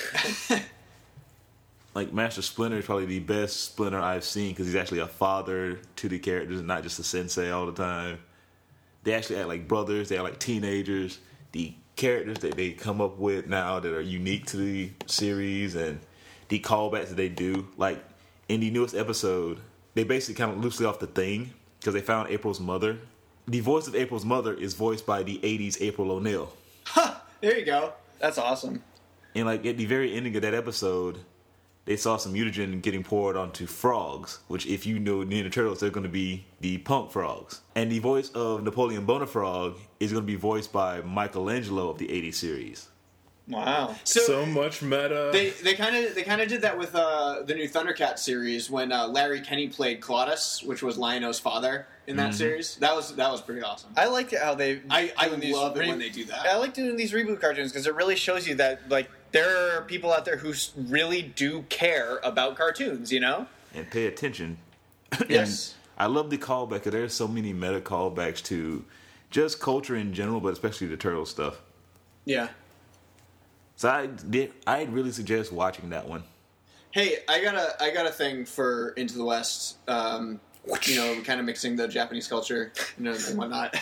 Like Master Splinter is probably the best Splinter I've seen because he's actually a father to the characters and not just a sensei all the time. They actually act like brothers. They act like teenagers. The characters that they come up with now that are unique to the series and the callbacks that they do. Like in the newest episode, they basically kind of loosely off the Thing because they found April's mother. The voice of April's mother is voiced by the 80s April O'Neil. There you go. That's awesome. And like at the very ending of that episode, they saw some mutagen getting poured onto frogs, which if you know Ninja Turtles, they're going to be the punk frogs. And the voice of Napoleon Bonafrog is going to be voiced by Michelangelo of the 80s series. Wow. So much meta. They kind of did that with the new Thundercat series when Larry Kenny played Claudus, which was Lion-O's father in that series. That was pretty awesome. I like how they. I doing these love it when they do that. I like doing these reboot cartoons because it really shows you that like there are people out there who really do care about cartoons. And pay attention. Yes. And I love the callback because there's so many meta callbacks to just culture in general, but especially the Turtle stuff. Yeah. So I'd really suggest watching that one. Hey, I got a thing for Into the West. Kind of mixing the Japanese culture, and whatnot.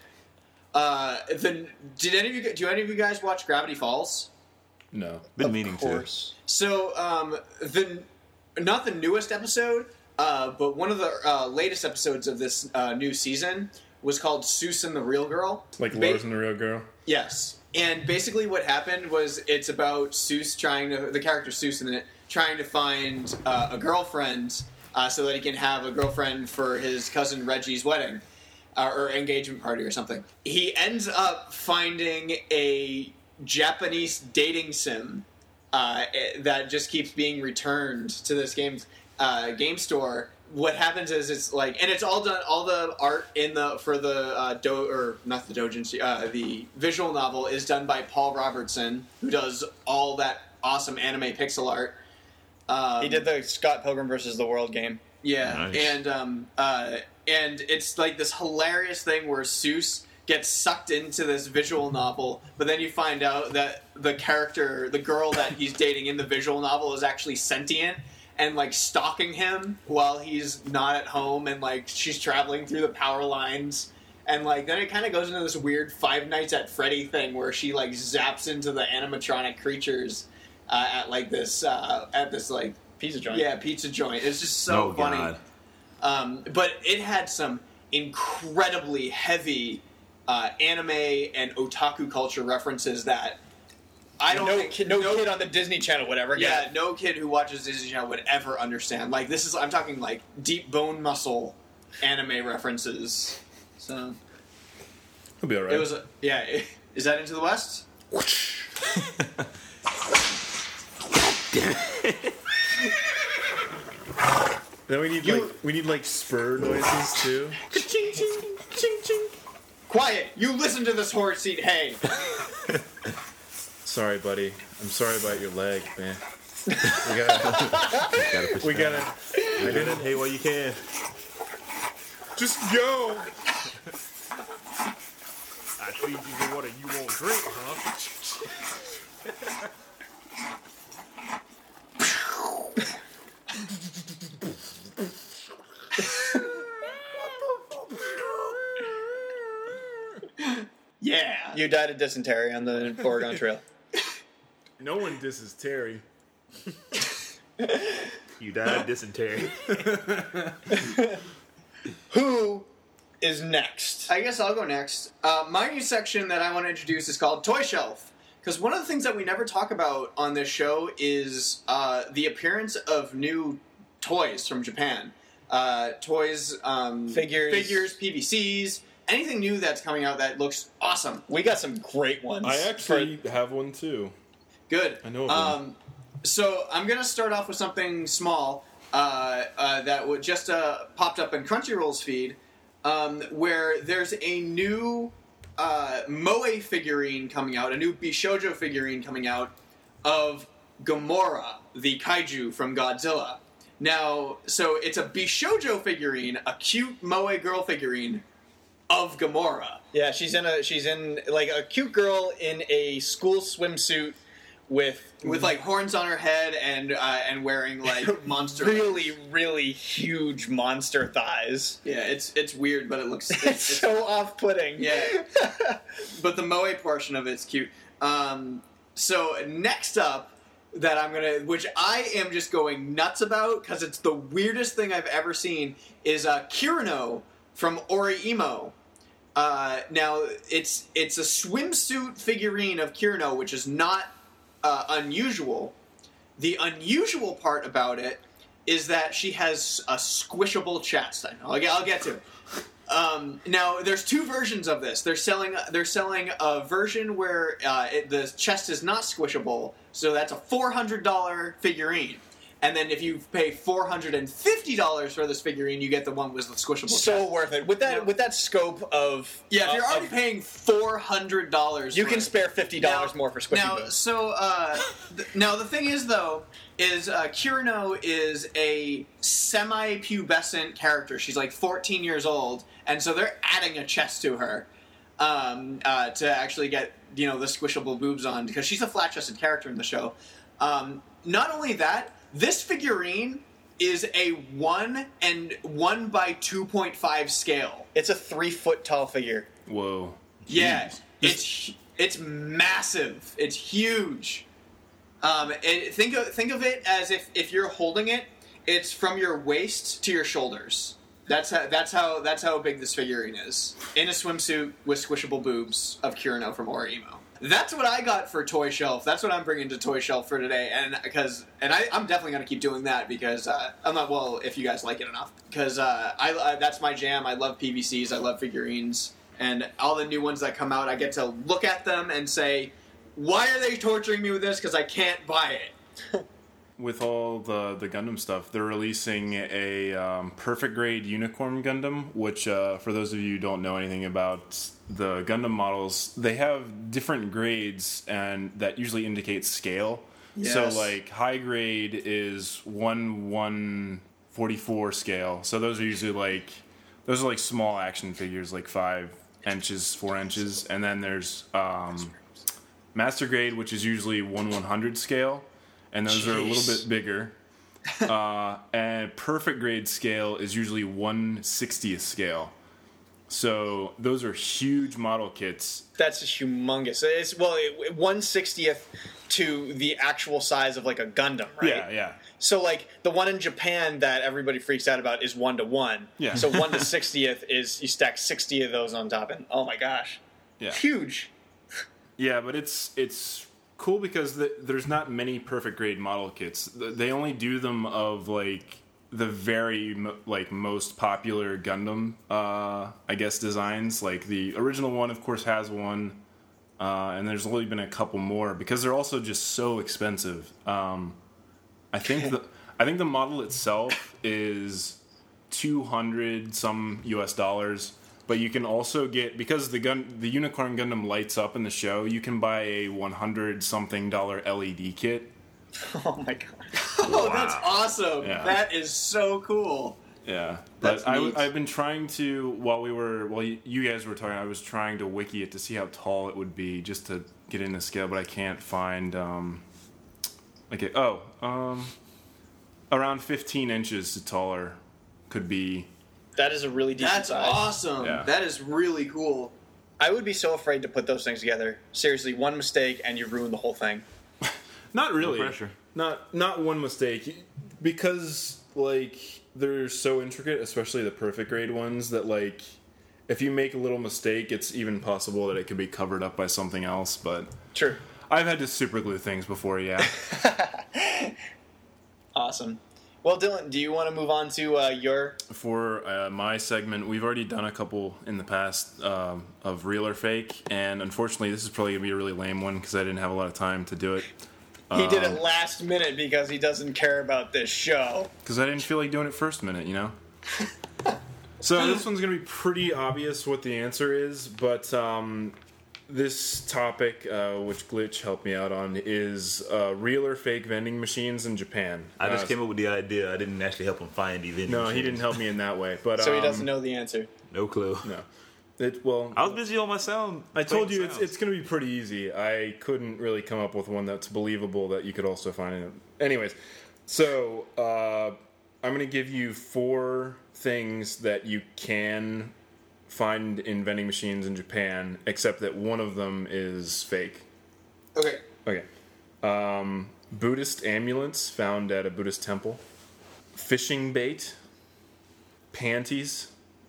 Do any of you guys watch Gravity Falls? No. Been meaning Of course. So, not the newest episode, but one of the latest episodes of this new season was called Seuss and the Real Girl. Like Lars and the Real Girl? Yes. And basically what happened was it's about Seuss the character Seuss in it, trying to find a girlfriend so that he can have a girlfriend for his cousin Reggie's wedding or engagement party or something. He ends up finding a Japanese dating sim that just keeps being returned to this game store. What happens is it's like, and it's all done. All the art the visual novel is done by Paul Robertson, who does all that awesome anime pixel art. He did the Scott Pilgrim versus the World game. Yeah, Nice. And it's like this hilarious thing where Seuss gets sucked into this visual novel, but then you find out that the girl that he's dating in the visual novel is actually sentient and like stalking him while he's not at home, and like she's traveling through the power lines, and like then it kind of goes into this weird Five Nights at Freddy thing where she like zaps into the animatronic creatures at this like Pizza joint. yeah, pizza joint. It's just so funny. God. But it had some incredibly heavy anime and otaku culture references that I don't think kid on the Disney Channel would ever get. yeah, no kid who watches Disney Channel would ever understand. Like I'm talking like deep bone muscle anime references. So He'll be alright. it was is that Into the West? Then we need like spur noises too. Ching ching ching ching. Quiet! You listen to this horse seat hay. Sorry, buddy. I'm sorry about your leg, man. We gotta. I didn't. Hey, well, you can. Just go. I feed you the water you won't drink, huh? Yeah. You died of dysentery on the Oregon Trail. No one disses Terry. You died of dysentery. Who is next? I guess I'll go next. My new section that I want to introduce is called Toy Shelf. Because one of the things that we never talk about on this show is the appearance of new toys from Japan. Toys, Figures. PVCs, anything new that's coming out that looks awesome. We got some great ones. I actually have one too. Good. I know of one. So I'm gonna start off with something small that would just popped up in Crunchyroll's feed, where there's a new Moe figurine coming out, a new Bishojo figurine coming out of Gamora, the kaiju from Godzilla. Now, so it's a Bishojo figurine, a cute Moe girl figurine of Gamora. Yeah, she's in like a cute girl in a school swimsuit with like horns on her head and wearing like monster really, really huge monster thighs. Yeah, it's weird, but it looks It's so off-putting. yeah. But the Moe portion of it's cute. So next up, which I am just going nuts about because it's the weirdest thing I've ever seen, is Kirino from Orihimo. Now it's a swimsuit figurine of Kirino, which is not unusual. The unusual part about it is that she has a squishable chest. I know. I'll get to it. Now, there's two versions of this. They're selling a version where the chest is not squishable, so that's a $400 figurine. And then if you pay $450 for this figurine, you get the one with the squishable chest. So worth it. With that scope of Yeah, if you're already paying $400, you can spare $50 more for squishy now. boobs. So now the thing is though, Kirino is a semi-pubescent character. She's like 14 years old, and so they're adding a chest to her to actually get the squishable boobs on because she's a flat-chested character in the show. Not only that, this figurine is a 1 by 2.5 scale. It's a 3-foot tall figure. Whoa. Yeah, it's massive. It's huge. And think of it as if you're holding it, it's from your waist to your shoulders. That's how big this figurine is. In a swimsuit with squishable boobs of Kirino from Orihimo. That's what I got for Toy Shelf. That's what I'm bringing to Toy Shelf for today, and I'm definitely going to keep doing that because I'm not if you guys like it enough because that's my jam. I love PVCs. I love figurines, and all the new ones that come out, I get to look at them and say, why are they torturing me with this? Because I can't buy it. With all the Gundam stuff, they're releasing a perfect grade Unicorn Gundam, which for those of you who don't know anything about the Gundam models, they have different grades, and that usually indicates scale. Yes. So like high grade is 1/144 scale. So those are usually those are small action figures, like 5 inches, 4 inches, and then there's master grade, which is usually 1/100 scale. And those are a little bit bigger. And perfect grade scale is usually 1/60th scale. So those are huge model kits. That's humongous. It's 1/60th to the actual size of like a Gundam, right? Yeah. So like the one in Japan that everybody freaks out about is 1-to-1. Yeah. So 1/60th is you stack 60 of those on top, and oh my gosh, Yeah. huge. Yeah, but it's cool because there's not many perfect grade model kits. They only do them of the very most popular Gundam, I guess, designs. Like the original one, of course, has one, and there's only been a couple more because they're also just so expensive. I think the model itself is $200 some US. But you can also get, because the Unicorn Gundam lights up in the show, you can buy a $100-something LED kit. Oh my gosh. Oh, that's awesome. Yeah. That is so cool. Yeah, That's but neat. I've been trying to, while you guys were talking, I was trying to wiki it to see how tall it would be just to get in the scale, but I can't find around 15 inches taller could be. That is a really decent That's size. awesome. Yeah. That is really cool. I would be so afraid to put those things together. Seriously, one mistake and you ruin the whole thing. Not really. No pressure. Not one mistake, because they're so intricate, especially the perfect grade ones, that if you make a little mistake, it's even possible that it could be covered up by something else. But True. I've had to super glue things before, yeah. Awesome. Well, Dylan, do you want to move on to your... For my segment, we've already done a couple in the past of real or fake, and unfortunately, this is probably going to be a really lame one because I didn't have a lot of time to do it. He did it last minute because he doesn't care about this show. Because I didn't feel like doing it first minute, you know? So this one's going to be pretty obvious what the answer is, but this topic, which Glitch helped me out on, is real or fake vending machines in Japan. I just came up with the idea. I didn't actually help him find the vending No, he machines. didn't help me in that way. But So he doesn't know the answer. No clue. No. Well, I was busy on my sound. I told you playing it's going to be pretty easy. I couldn't really come up with one that's believable that you could also find in it. Anyways, so I'm going to give you 4 things that you can find in vending machines in Japan, except that one of them is fake. Okay. Okay. Buddhist ambulance found at a Buddhist temple. Fishing bait. Panties.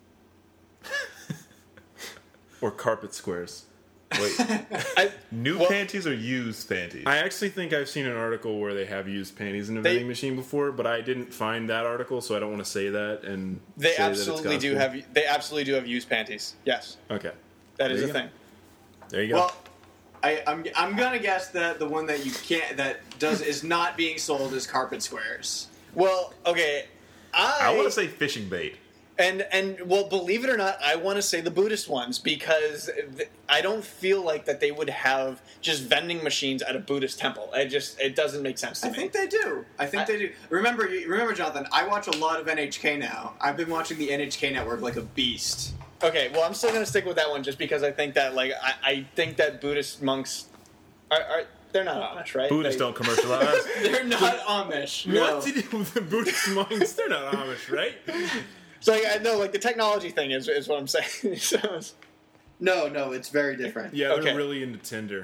Or carpet squares. Wait, new panties or used panties? I actually think I've seen an article where they have used panties in a vending machine before, but I didn't find that article, so I don't want to say that. And They say absolutely that it's do gospel. have. They absolutely do have used panties. Yes, Okay, that is There a you go. thing. there you go. Well, I'm gonna guess that the one that you can't is not being sold is carpet squares. Well, okay. I want to say fishing bait. And well, believe it or not, I want to say the Buddhist ones because I don't feel like that they would have just vending machines at a Buddhist temple. It doesn't make sense to I me. think they do. I do. Remember, Jonathan. I watch a lot of NHK now. I've been watching the NHK network like a beast. Okay, well, I'm still going to stick with that one just because I think that I think that Buddhist monks are they're not Amish, right? Buddhists don't commercialize. They're not Amish. No. What to do with the Buddhist monks? They're not Amish, right? So I know, like the technology thing is what I'm saying. So, No, it's very different. Yeah, they're Okay. really into Tinder.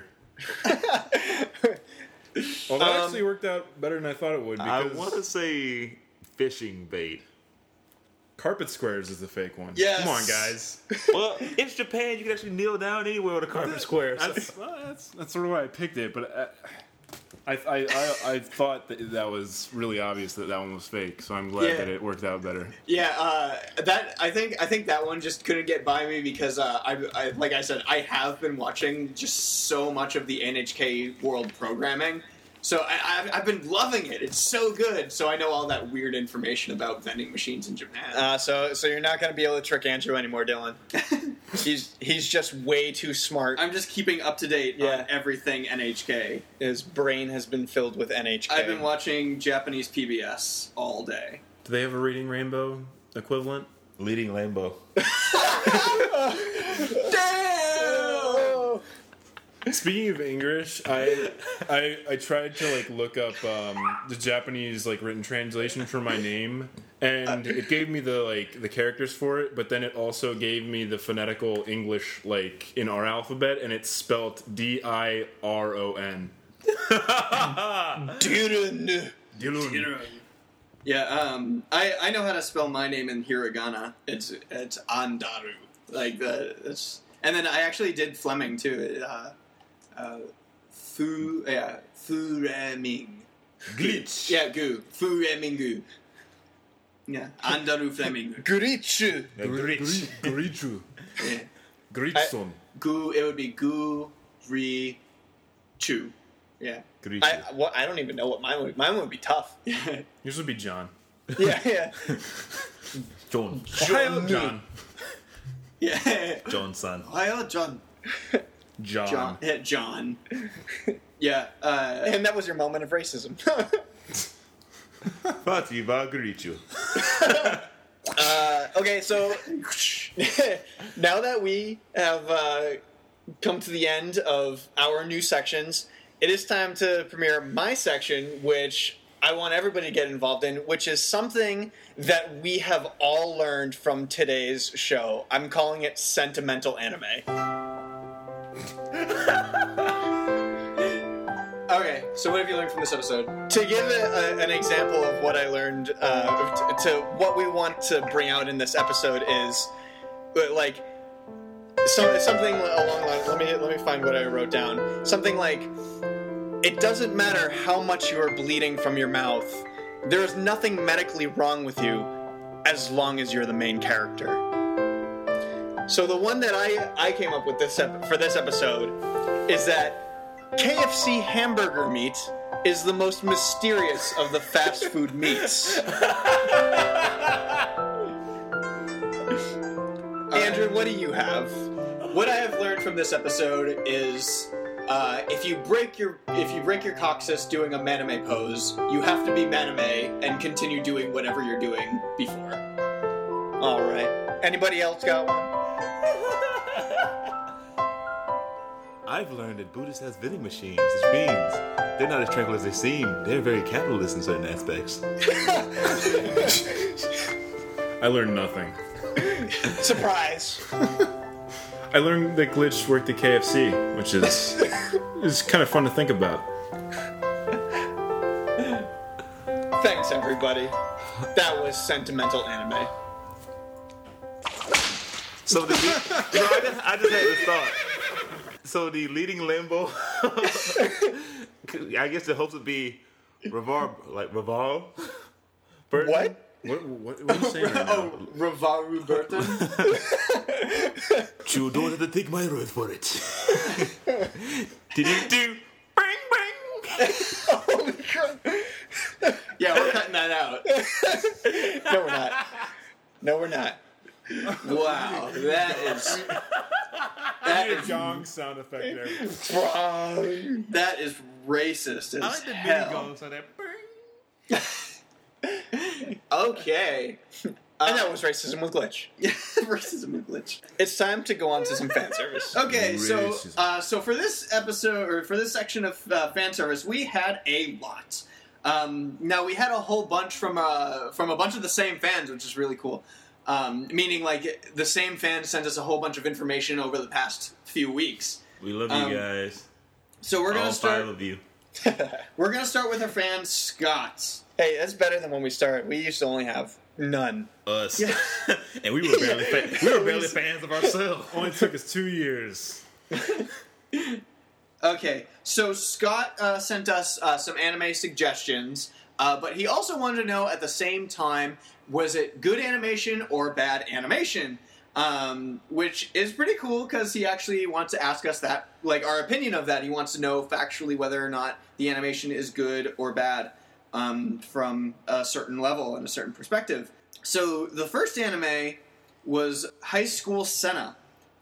Well, that actually worked out better than I thought it would I because want to say fishing bait. carpet squares is the fake one. Yes. Come on, guys. Well, it's Japan. You can actually kneel down anywhere with a carpet square. So. That's sort of why I picked it, but I thought that was really obvious that one was fake, so I'm glad Yeah. that it worked out better. Yeah, I think that one just couldn't get by me because I like I said, I have been watching just so much of the NHK World programming, so I've been loving it. It's so good. So I know all that weird information about vending machines in Japan. so you're not going to be able to trick Andrew anymore, Dylan. He's just way too smart. I'm just keeping up to date Yeah. on everything NHK. His brain has been filled with NHK. I've been watching Japanese PBS all day. Do they have a Reading Rainbow equivalent? Leading Lambo. Damn! Speaking of English, I tried to look up the Japanese written translation for my name, and it gave me the characters for it, but then it also gave me the phonetical English in our alphabet, and it's spelt Diron. Dylan. Yeah, I know how to spell my name in hiragana. It's Andaru. And then I actually did Fleming too. Fureming. Glitch. Yeah, gu. Furemingu. Yeah, Andaru Fleming. Gurichu. Glitch. Gurichu. Yeah. Gritson. Gu. It would be gu ri chu. Yeah. Glitch. I don't even know what mine would be. Mine would be tough. Yours would be John. Yeah. John. Ohio, John. Yeah. Johnson. Hi, John. John. John. Yeah, John. Yeah. And that was your moment of racism. Fatima Gurichu. Okay, so now that we have come to the end of our new sections, it is time to premiere my section, which I want everybody to get involved in, which is something that we have all learned from today's show. I'm calling it sentimental anime. Okay, so what have you learned from this episode? To give an example of what I learned, to what we want to bring out in this episode is something along the lines. Let me find what I wrote down. Something like, it doesn't matter how much you are bleeding from your mouth. There is nothing medically wrong with you as long as you're the main character. So the one that I came up with for this episode is that KFC hamburger meat is the most mysterious of the fast food meats. Andrew, what do you have? What I have learned from this episode is if you break your coccyx doing a maname pose, you have to be maname and continue doing whatever you're doing before. All right. Anybody else got one? I've learned that Buddhists has vending machines, which means they're not as tranquil as they seem. They're very capitalist in certain aspects. I learned nothing. Surprise. I learned that Glitch worked at KFC, which is kind of fun to think about. Thanks, everybody. That was sentimental anime. So I just had this thought. So the leading limbo, I guess the hopes would be Raval. Burton? What? What are you saying right now? Oh, Ravaru Burton. You don't have to take my word for it. Do bang bang. Oh, God. Yeah, we're cutting that out. No, we're not. No, we're not. Wow, that is gong sound effect there. that is racist as I like the mini hell. gong so that. Okay. And that was racism with Glitch. Racism and glitch. It's time to go on to some fan service. Okay, so Racism. so for this episode or for this section of fan service, we had a lot. Now we had a whole bunch from a bunch of the same fans, which is really cool. Meaning, like, the same fans sent us a whole bunch of information over the past few weeks. We love you guys. So we're gonna All start. 5 of you. We're gonna start with our fan Scott. Hey, that's better than when we started. We used to only have none. Us. And we were barely fans of ourselves. Only took us 2 years. Okay, so Scott sent us some anime suggestions, but he also wanted to know at the same time, was it good animation or bad animation? Which is pretty cool because he actually wants to ask us that, like, our opinion of that. He wants to know factually whether or not the animation is good or bad from a certain level and a certain perspective. So the first anime was High School Senna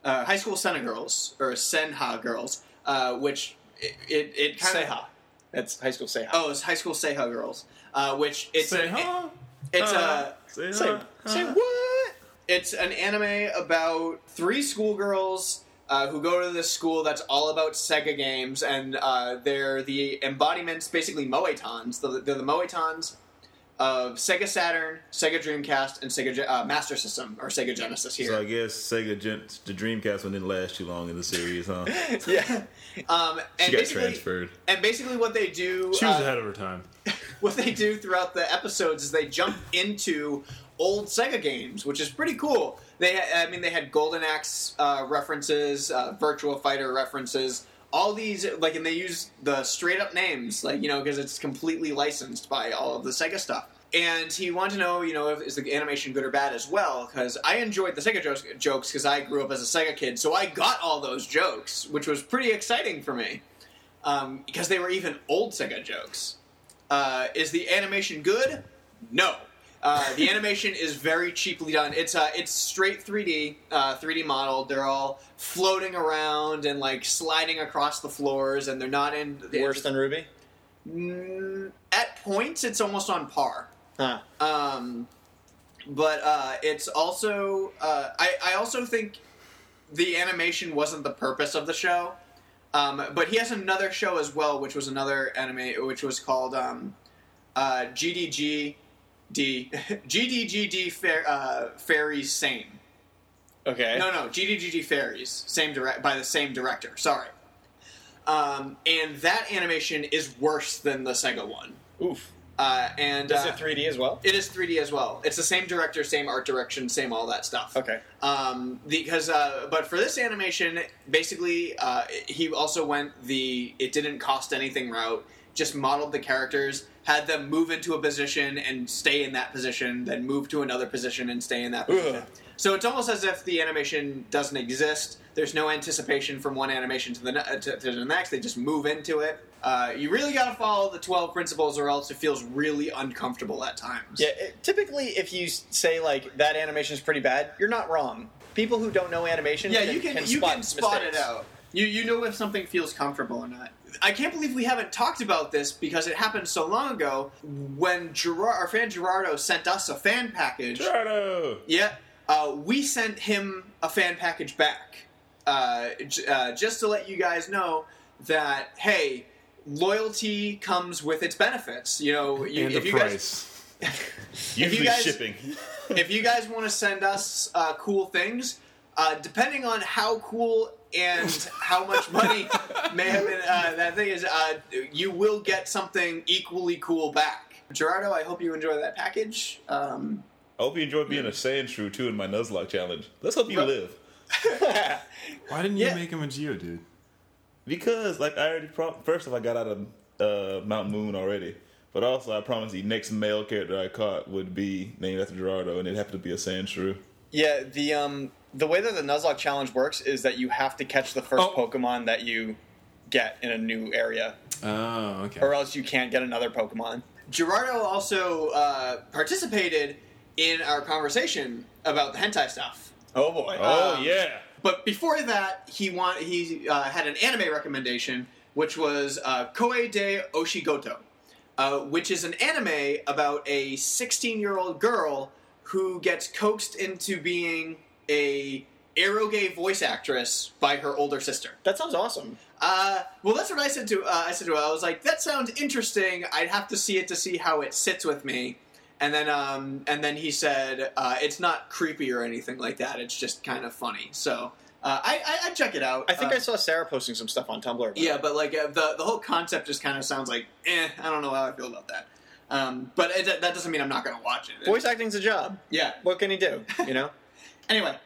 Girls, or Senha Girls, which it kind of... Seiha. That's High School Seiha. Oh, it's High School Seiha Girls, which it's Say an, huh? it's a Say Say, huh? say what? it's an anime about 3 schoolgirls who go to this school that's all about Sega games, and they're the embodiments, basically Moetons. They're the Moetons of Sega Saturn, Sega Dreamcast, and Sega Master System, or Sega Genesis here. So I guess the Dreamcast one didn't last too long in the series, huh? Yeah. And She got basically, transferred. and basically what they do... She was ahead of her time. what they do throughout the episodes is they jump into old Sega games, which is pretty cool. They had Golden Axe references, Virtua Fighter references, all these, like, and they use the straight up names, like, because it's completely licensed by all of the Sega stuff. And he wanted to know, is the animation good or bad as well? Because I enjoyed the Sega jokes because I grew up as a Sega kid, so I got all those jokes, which was pretty exciting for me. Because they were even old Sega jokes. Is the animation good? No. The animation is very cheaply done. It's straight 3D model. They're all floating around and, like, sliding across the floors, and they're not in... Worse than Ruby? At points, it's almost on par. Huh. But it's also... I also think the animation wasn't the purpose of the show. But he has another show as well, which was another anime, which was called GDGD Fairies Same. Okay. No, GDGD Fairies, by the same director. Sorry. And that animation is worse than the Sega one. Oof. And Is it 3D as well? it is 3D as well. It's the same director, same art direction, same all that stuff. Okay. But for this animation, basically, he also went the it didn't cost anything route. just modeled the characters, had them move into a position and stay in that position, then move to another position and stay in that position. Ugh. So it's almost as if the animation doesn't exist. There's no anticipation from one animation to the next. They just move into it. You really got to follow the 12 principles, or else it feels really uncomfortable at times. Yeah, typically, if you say like that animation is pretty bad, you're not wrong. People who don't know animation, you can spot mistakes. it out. You know if something feels comfortable or not. I can't believe we haven't talked about this because it happened so long ago. When our fan Gerardo sent us a fan package, Gerardo! we sent him a fan package back, just to let you guys know that hey, loyalty comes with its benefits. You know, And the if you price. Usually shipping. if you guys want to send us cool things, depending on how cool and how much money may have been that thing is, you will get something equally cool back. Gerardo, I hope you enjoy that package. I hope you enjoyed being a sand shrew too in my Nuzlocke challenge. Let's hope you live. Why didn't you Yeah. make him a Geodude? Because, like, I already first off, I got out of Mount Moon already. But also, I promised the next male character I caught would be named after Gerardo, and it happened to be a sand shrew. Yeah, the way that the Nuzlocke challenge works is that you have to catch the first Pokemon that you get in a new area, Oh, okay. or else you can't get another Pokemon. Gerardo also participated in our conversation about the hentai stuff. Oh boy! Yeah. But before that, he had an anime recommendation, which was Koei de Oshigoto, which is an anime about a 16-year-old girl who gets coaxed into being a eroge voice actress by her older sister. That sounds awesome. Well, that's what I said to her. I was like, that sounds interesting. I'd have to see it to see how it sits with me. And then he said, it's not creepy or anything like that. It's just kind of funny. So I'd check it out. I think I saw Sarah posting some stuff on Tumblr. About Yeah, it. but like the whole concept just kind of sounds like, I don't know how I feel about that. But that doesn't mean I'm not going to watch it. Voice acting's a job. Yeah. What can he do? You know. Anyway,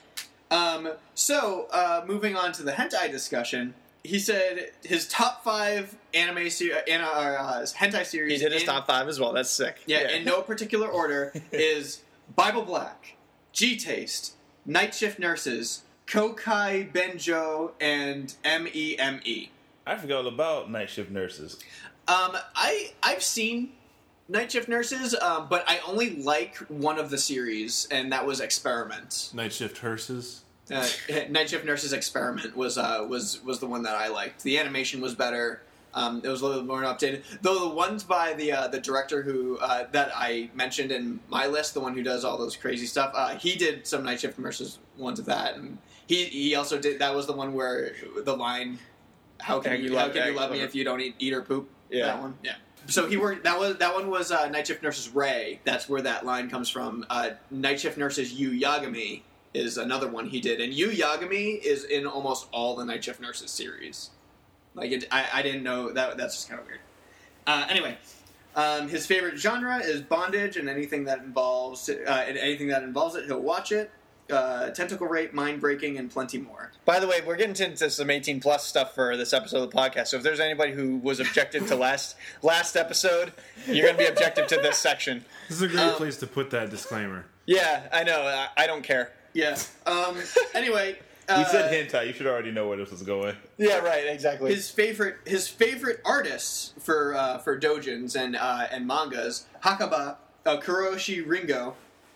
so moving on to the hentai discussion, he said his top 5 anime hentai series. He did his top 5 as well. That's sick. Yeah, in no particular order is Bible Black, G-Taste, Night Shift Nurses, Kokai Benjo, and MEME. I forgot all about Night Shift Nurses. I've seen Night Shift Nurses, but I only like one of the series, and that was Experiment. Night Shift Hearses. Night Shift Nurses Experiment was the one that I liked. The animation was better. It was a little more updated. Though the ones by the director who that I mentioned in my list, the one who does all those crazy stuff, he did some Night Shift Nurses ones of that, and he also did. That was the one where the line, "How can you love me if you don't eat or poop?" Yeah. That one. Yeah. So he worked. That one was Night Shift Nurses Ray. That's where that line comes from. Night Shift Nurses Yu Yagami is another one he did, and Yu Yagami is in almost all the Night Shift Nurses series. Like I didn't know that. That's just kind of weird. Anyway, his favorite genre is bondage, and anything that involves it, he'll watch it. Tentacle rape, mind breaking, and plenty more. By the way, we're getting into some 18 plus stuff for this episode of the podcast. So if there's anybody who was objective to last episode, you're going to be objective to this section. This is a great place to put that disclaimer. Yeah, I know. I don't care. Yeah. Anyway, We said hentai. You should already know where this was going. Yeah, right. Exactly. his favorite artists for doujins and mangas: Hakaba, Kuroshi Ringo,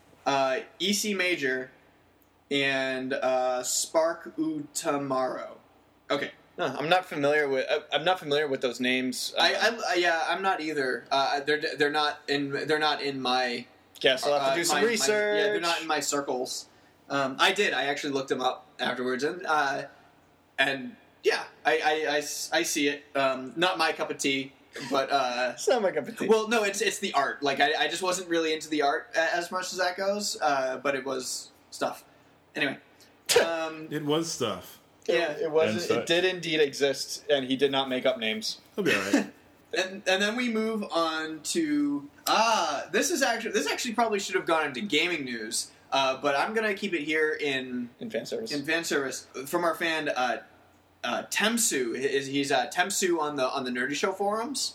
EC Major, and Spark Utamaro. Okay. No, I'm not familiar with those names. I'm not either. They're not in my. Guess I'll have to do some research. Yeah, they're not in my circles. I actually looked them up afterwards, and yeah, I see it. Not my cup of tea, but It's not my cup of tea. well, no, it's the art. Like I just wasn't really into the art as much as that goes, but it was stuff. Anyway, It was stuff. yeah, it was. And It such. did indeed exist, and he did not make up names. He'll be alright. and then we move on to this actually probably should have gone into gaming news, but I'm gonna keep it here in fan service. fan service from our fan Temsu. He's Temsu on the Nerdy Show forums.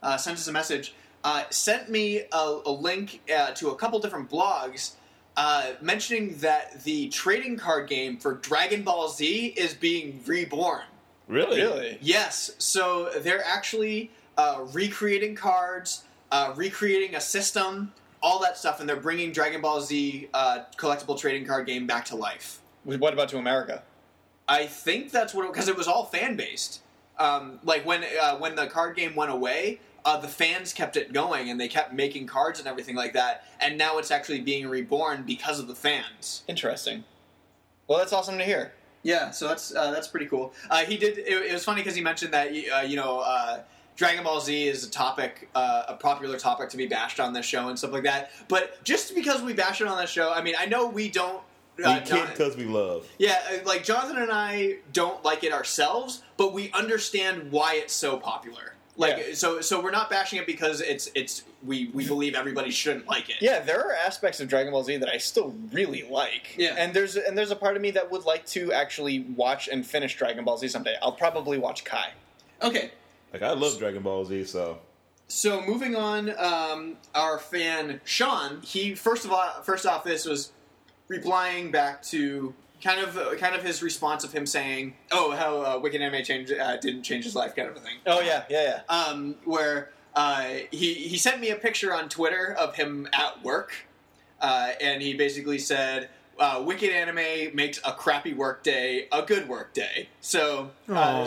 sent us a message, sent me a link to a couple different blogs mentioning that the trading card game for Dragon Ball Z is being reborn. Really? Yes, so they're actually recreating cards, recreating a system, all that stuff, and they're bringing Dragon Ball Z collectible trading card game back to life. What about to America? I think that's what, because it was all fan based. Like when the card game went away, the fans kept it going and they kept making cards and everything like that. And now it's actually being reborn because of the fans. Interesting. Well, that's awesome to hear. Yeah, so that's pretty cool. He did. It was funny because he mentioned that Dragon Ball Z is a popular topic to be bashed on this show and stuff like that. But just because we bash it on this show, I mean, I know we don't. We can't because we love. Yeah, like Jonathan and I don't like it ourselves, but we understand why it's so popular. Like, Yeah. so we're not bashing it because we believe everybody shouldn't like it. Yeah, there are aspects of Dragon Ball Z that I still really like. Yeah. And there's a part of me that would like to actually watch and finish Dragon Ball Z someday. I'll probably watch Kai. Okay, Like, I love Dragon Ball Z, so... so moving on, our fan Sean, he first off, this was replying back to kind of his response of him saying, "Oh, how Wicked Anime didn't change his life," kind of a thing. Oh yeah. Where he sent me a picture on Twitter of him at work, and he basically said, "Wicked Anime makes a crappy work day a good work day." So yeah.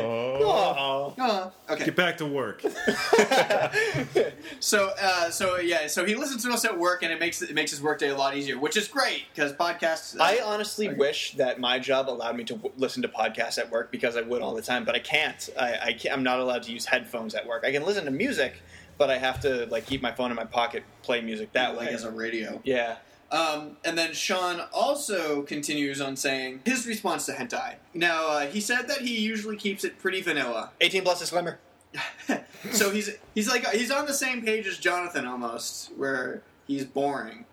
Okay. Get back to work. So he listens to us at work, and it makes his workday a lot easier, which is great because podcasts. I honestly wish that my job allowed me to listen to podcasts at work because I would all the time, but I can't. I'm not allowed to use headphones at work. I can listen to music, but I have to keep my phone in my pocket, play music that way. like as a radio. Yeah. And then Sean also continues on saying his response to hentai. Now, he said that he usually keeps it pretty vanilla. 18 plus disclaimer. So he's on the same page as Jonathan almost, where he's boring.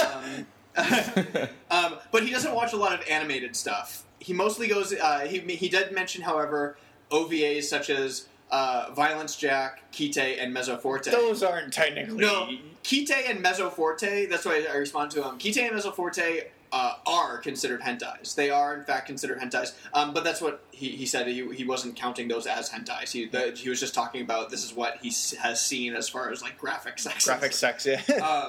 But he doesn't watch a lot of animated stuff. He mostly goes. He did mention, however, OVAs such as Violence Jack, Kite, and Mezzoforte. Those aren't technically. No, Kite and Mezzoforte. That's why I respond to him. Kite and Mezzoforte are considered hentais. They are in fact considered hentais. But that's what he said. He wasn't counting those as hentais. He was just talking about this is what he has seen as far as like graphic sex. Graphic sex, yeah.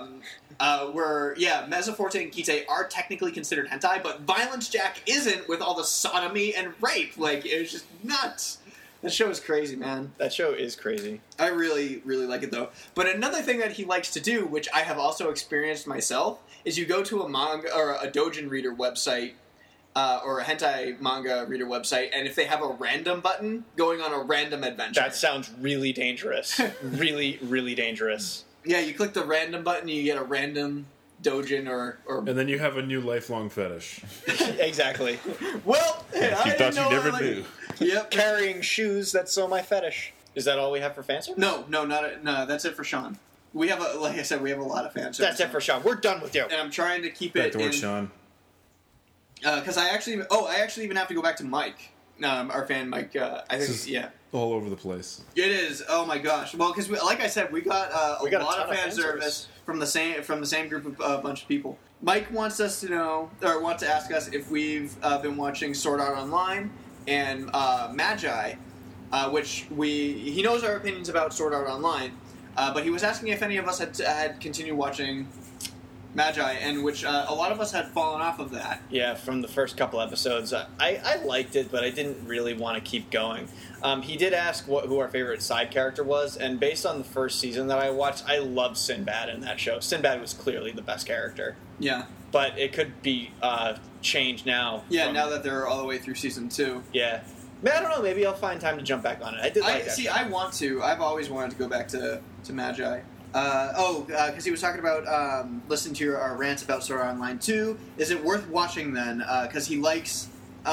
Mezzoforte and Kite are technically considered hentai, but Violence Jack isn't with all the sodomy and rape. Like it was just nuts. That show is crazy, man. That show is crazy. I really, really like it, though. But another thing that he likes to do, which I have also experienced myself, is you go to a manga or a doujin reader website or a hentai manga reader website, and if they have a random button, going on a random adventure. That sounds really dangerous. Really, really dangerous. Yeah, you click the random button, you get a random doujin or And then you have a new lifelong fetish. Exactly. well, You thought you never knew. Yep. Carrying shoes that so my fetish. Is that all we have for fan service? No, that's it for Sean. We have like I said, we have a lot of fans. That's it for Sean. We're done with you. And I'm trying to keep Back it to work, in, Sean. because I actually even have to go back to Mike, our fan Mike. I think This is- yeah, All over the place. it is. Oh my gosh! Well, because like I said, we got a We got a lot ton of fan service from the same group of bunch of people. Mike wants us to know or wants to ask us if we've been watching Sword Art Online and Magi, which he knows our opinions about Sword Art Online, but he was asking if any of us had continued watching Magi, and which a lot of us had fallen off of that. Yeah, from the first couple episodes. I liked it, but I didn't really want to keep going. He did ask who our favorite side character was, and based on the first season that I watched, I loved Sinbad in that show. Sinbad was clearly the best character. Yeah, But it could be changed now. yeah. Now that they're all the way through season 2. Yeah. I don't know, maybe I'll find time to jump back on it. I did like that show. I want to. I've always wanted to go back to Magi. Because he was talking about listening to our rants about Sword Art Online 2. Is it worth watching then? Because he likes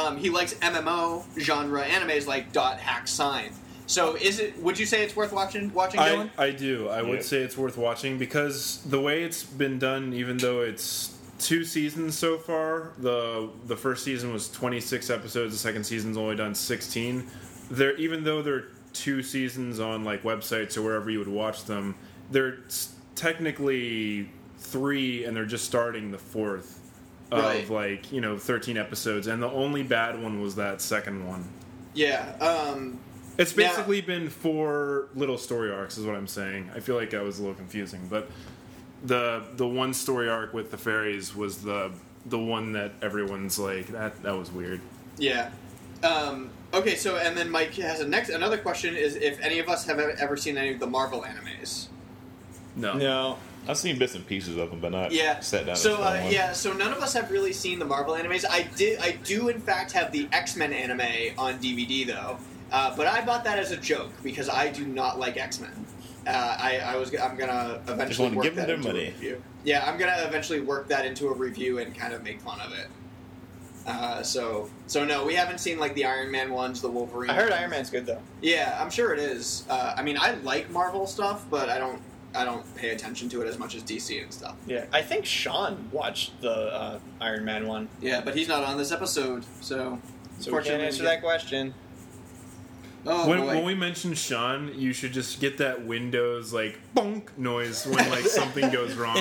MMO genre animes like Hack Sign. So would you say it's worth watching Dylan? I do. I would Yeah. say it's worth watching because the way it's been done, even though it's 2 seasons so far, the first season was 26 episodes, the second season's only done 16. Even though they're 2 seasons on like websites or wherever you would watch them. They're technically 3, and they're just starting the 4th of Right. like 13 episodes, and the only bad one was that second one. Yeah. It's Now- basically been 4 little story arcs, is what I'm saying. I feel like I was a little confusing, but the one story arc with the fairies was the one that everyone's like that was weird. Yeah. Okay, so and then Mike has another question is if any of us have ever seen any of the Marvel animes. No. No. I've seen bits and pieces of them, but not Yeah. sat down. So and found one. so none of us have really seen the Marvel animes. I do in fact have the X-Men anime on DVD though. But I bought that as a joke because I do not like X-Men. I'm gonna eventually Just wanna work give them that their into a money. review. Yeah, I'm gonna eventually work that into a review and kind of make fun of it. So no, we haven't seen like the Iron Man ones, the Wolverine. I heard ones. Iron Man's good though. Yeah, I'm sure it is. I mean, I like Marvel stuff, but I don't pay attention to it as much as DC and stuff. Yeah, I think Sean watched the Iron Man one, Yeah, but he's not on this episode, so so we can't answer that question. Oh When boy. we mention Sean, you should just get that Windows like bonk noise when like something goes wrong.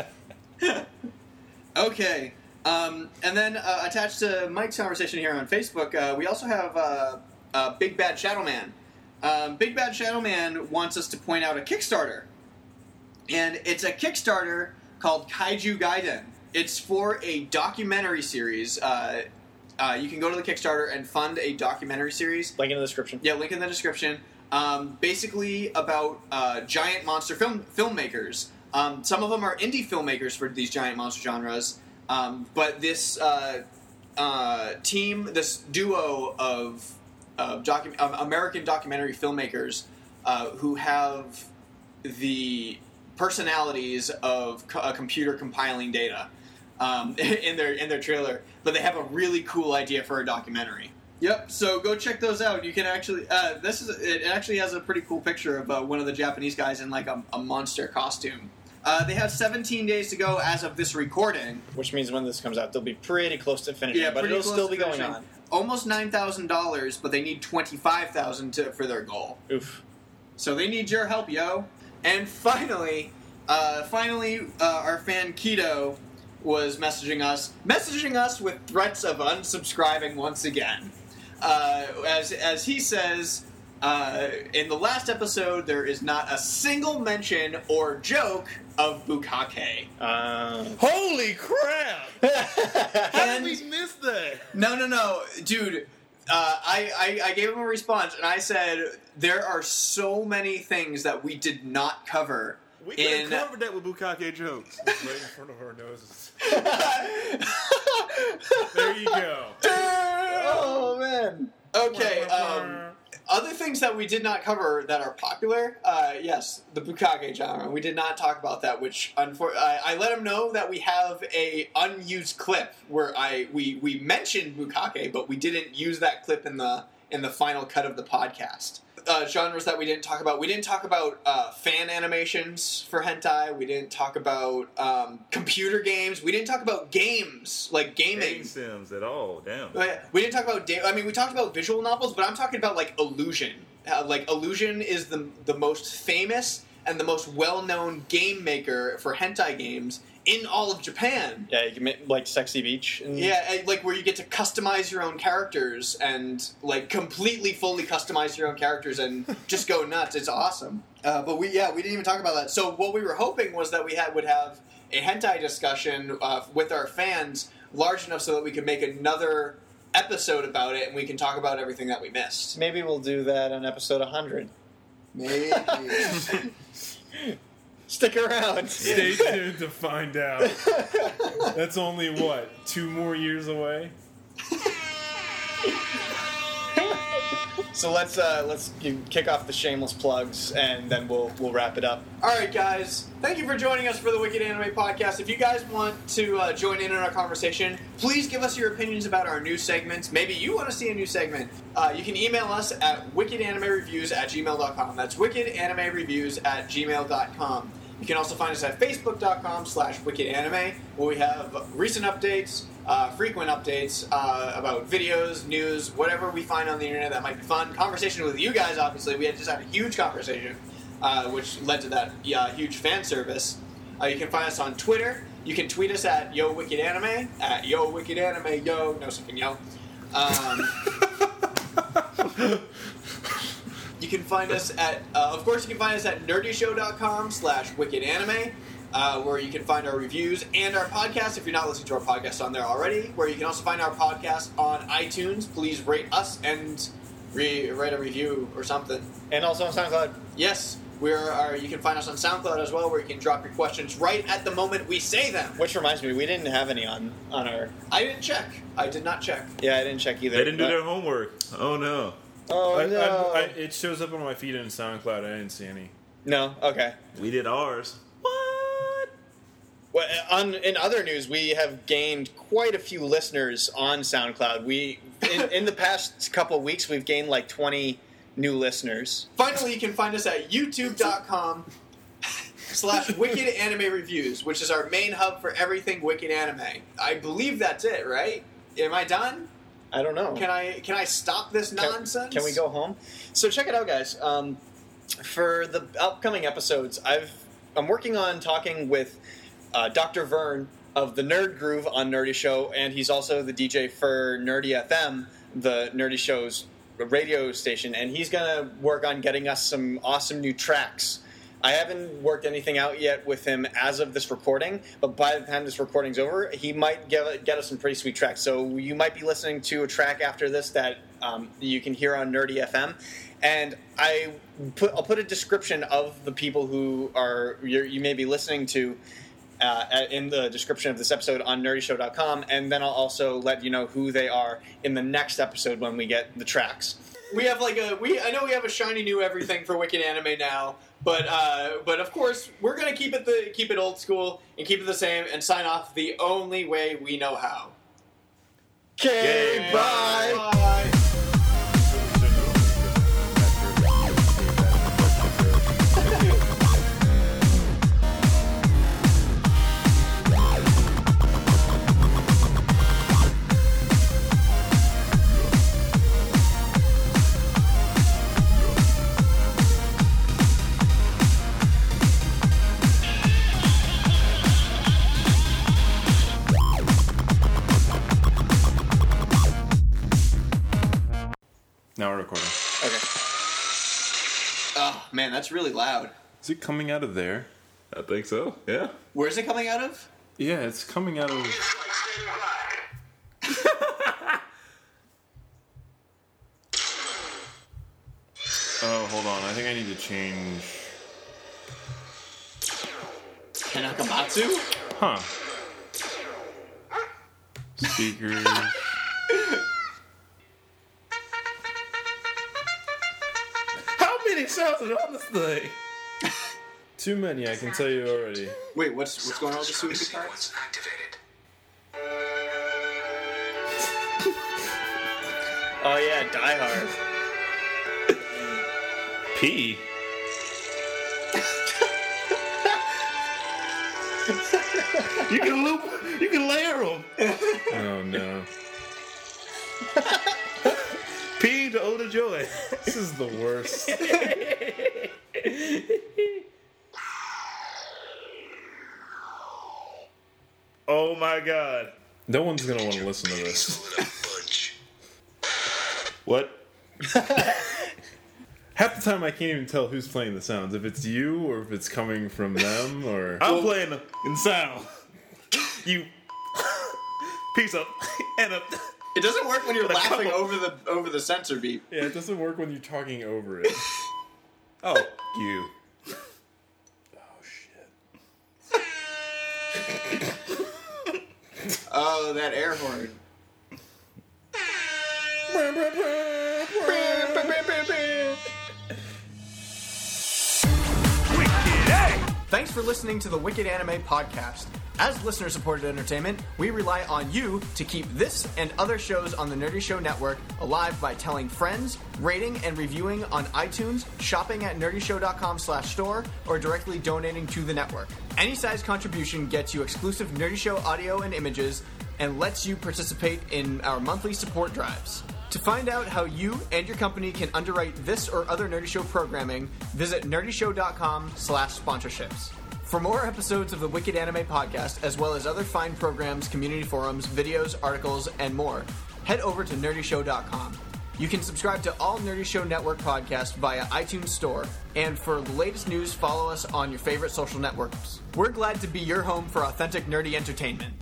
Okay. And then attached to Mike's conversation here on Facebook, we also have Big Bad Shadow Man. Big Bad Shadow Man wants us to point out a Kickstarter. And it's a Kickstarter called Kaiju Gaiden. It's for a documentary series. You can go to the Kickstarter and fund a documentary series. Link in the description. Yeah, link in the description. Basically about giant monster filmmakers. Some of them are indie filmmakers for these giant monster genres. But this team, this duo of American documentary filmmakers who have the personalities of a computer compiling data in their trailer, but they have a really cool idea for a documentary. Yep. So go check those out. You can actually it actually has a pretty cool picture of one of the Japanese guys in like a monster costume. They have 17 days to go as of this recording. Which means when this comes out, they'll be pretty close to finishing. Yeah, but pretty it'll close still to be going finishing. on. Almost $9,000, but they need $25,000 for their goal. Oof. So they need your help, yo. And finally, our fan Keto was messaging us with threats of unsubscribing once again. As he says, in the last episode, there is not a single mention or joke of Bukake. Holy crap! How did And- we miss that? No, dude. I gave him a response, and I said there are so many things that we did not cover. We could have covered that with Bukake jokes. Right in front of our noses. There you go. Oh man. Okay. Other things that we did not cover that are popular, yes, the Bukake genre. We did not talk about that, which I let him know that we have a unused clip where we mentioned Bukake, but we didn't use that clip in the final cut of the podcast. Genres that we didn't talk about. We didn't talk about fan animations for hentai. We didn't talk about computer games. We didn't talk about games, like gaming. Game Sims at all. Damn. We didn't talk about... we talked about visual novels, but I'm talking about, like, Illusion. Illusion is the most famous and the most well-known game maker for hentai games in all of Japan. Yeah, you can make like Sexy Beach. And Yeah, and, like, where you get to customize your own characters and, like, completely, fully customize your own characters and just go nuts. It's awesome. But we didn't even talk about that. So what we were hoping was that we would have a hentai discussion with our fans large enough so that we could make another episode about it and we can talk about everything that we missed. Maybe we'll do that on episode 100. Maybe. Stick around. Stay tuned to find out. That's only, 2 more years away? So let's kick off the shameless plugs, and then we'll wrap it up. All right, guys. Thank you for joining us for the Wicked Anime Podcast. If you guys want to join in on our conversation, please give us your opinions about our new segments. Maybe you want to see a new segment. You can email us at wickedanimereviews@gmail.com. That's wickedanimereviews@gmail.com. You can also find us at facebook.com/wickedanime, where we have recent updates, frequent updates about videos, news, whatever we find on the internet that might be fun. Conversation with you guys, obviously. We had just had a huge conversation, which led to that huge fan service. You can find us on Twitter. You can tweet us at YoWickedAnime, at YoWickedAnime, yo, no second yo. You can find us at, of course, you can find us at nerdyshow.com/wickedanime, where you can find our reviews and our podcast if you're not listening to our podcast on there already, where you can also find our podcast on iTunes. Please rate us and write a review or something. And also on SoundCloud. Yes, you can find us on SoundCloud as well, where you can drop your questions right at the moment we say them. Which reminds me, we didn't have any on our... I didn't check. I did not check. Yeah, I didn't check either. They didn't do their homework. Oh no. Oh, no. It shows up on my feed in SoundCloud. I didn't see any. No? Okay. We did ours. What? Well, in other news, we have gained quite a few listeners on SoundCloud. In the past couple of weeks, we've gained like 20 new listeners. Finally, you can find us at youtube.com/Wicked Anime Reviews, which is our main hub for everything Wicked Anime. I believe that's it, right? Am I done? I don't know. Can I stop this nonsense? Can we go home? So check it out, guys. For the upcoming episodes, I'm working on talking with Dr. Vern of the Nerd Groove on Nerdy Show, and he's also the DJ for Nerdy FM, the Nerdy Show's radio station, and he's going to work on getting us some awesome new tracks. I haven't worked anything out yet with him as of this recording, but by the time this recording's over, he might get us some pretty sweet tracks. So you might be listening to a track after this that you can hear on Nerdy FM, and I'll put a description of the people who you may be listening to in the description of this episode on nerdyshow.com, and then I'll also let you know who they are in the next episode when we get the tracks. We have I know we have a shiny new everything for Wicked Anime now, but of course we're gonna keep it old school and keep it the same and sign off the only way we know how. Okay, bye. Bye. Now we're recording. Okay. Oh man, that's really loud. Is it coming out of there? I think so. Yeah. Where's it coming out of? Yeah, it's coming out of... Oh, hold on. I think I need to change... Kanakamatsu? Huh. Speakers... How many sounds are on this thing? Too many, I can tell you already. Wait, what's going on with the Suicide Card? Oh yeah, Die Hard. P. You can layer them. Oh no. P to O to Joy. This is the worst. Oh my god. No one's gonna want to listen to this. What? Half the time I can't even tell who's playing the sounds. If it's you or if it's coming from them or... I'm playing in sound. You. Piece up and up. It doesn't work when you're But laughing come over the sensor beep. Yeah, it doesn't work when you're talking over it. Oh, you. Oh, shit. Oh, that air horn. Thanks for listening to the Wicked Anime Podcast. As listener-supported entertainment, we rely on you to keep this and other shows on the Nerdy Show Network alive by telling friends, rating and reviewing on iTunes, shopping at nerdyshow.com/store, or directly donating to the network. Any size contribution gets you exclusive Nerdy Show audio and images and lets you participate in our monthly support drives. To find out how you and your company can underwrite this or other Nerdy Show programming, visit nerdyshow.com/sponsorships. For more episodes of the Wicked Anime Podcast, as well as other fine programs, community forums, videos, articles, and more, head over to nerdyshow.com. You can subscribe to all Nerdy Show Network podcasts via iTunes Store, and for the latest news, follow us on your favorite social networks. We're glad to be your home for authentic nerdy entertainment.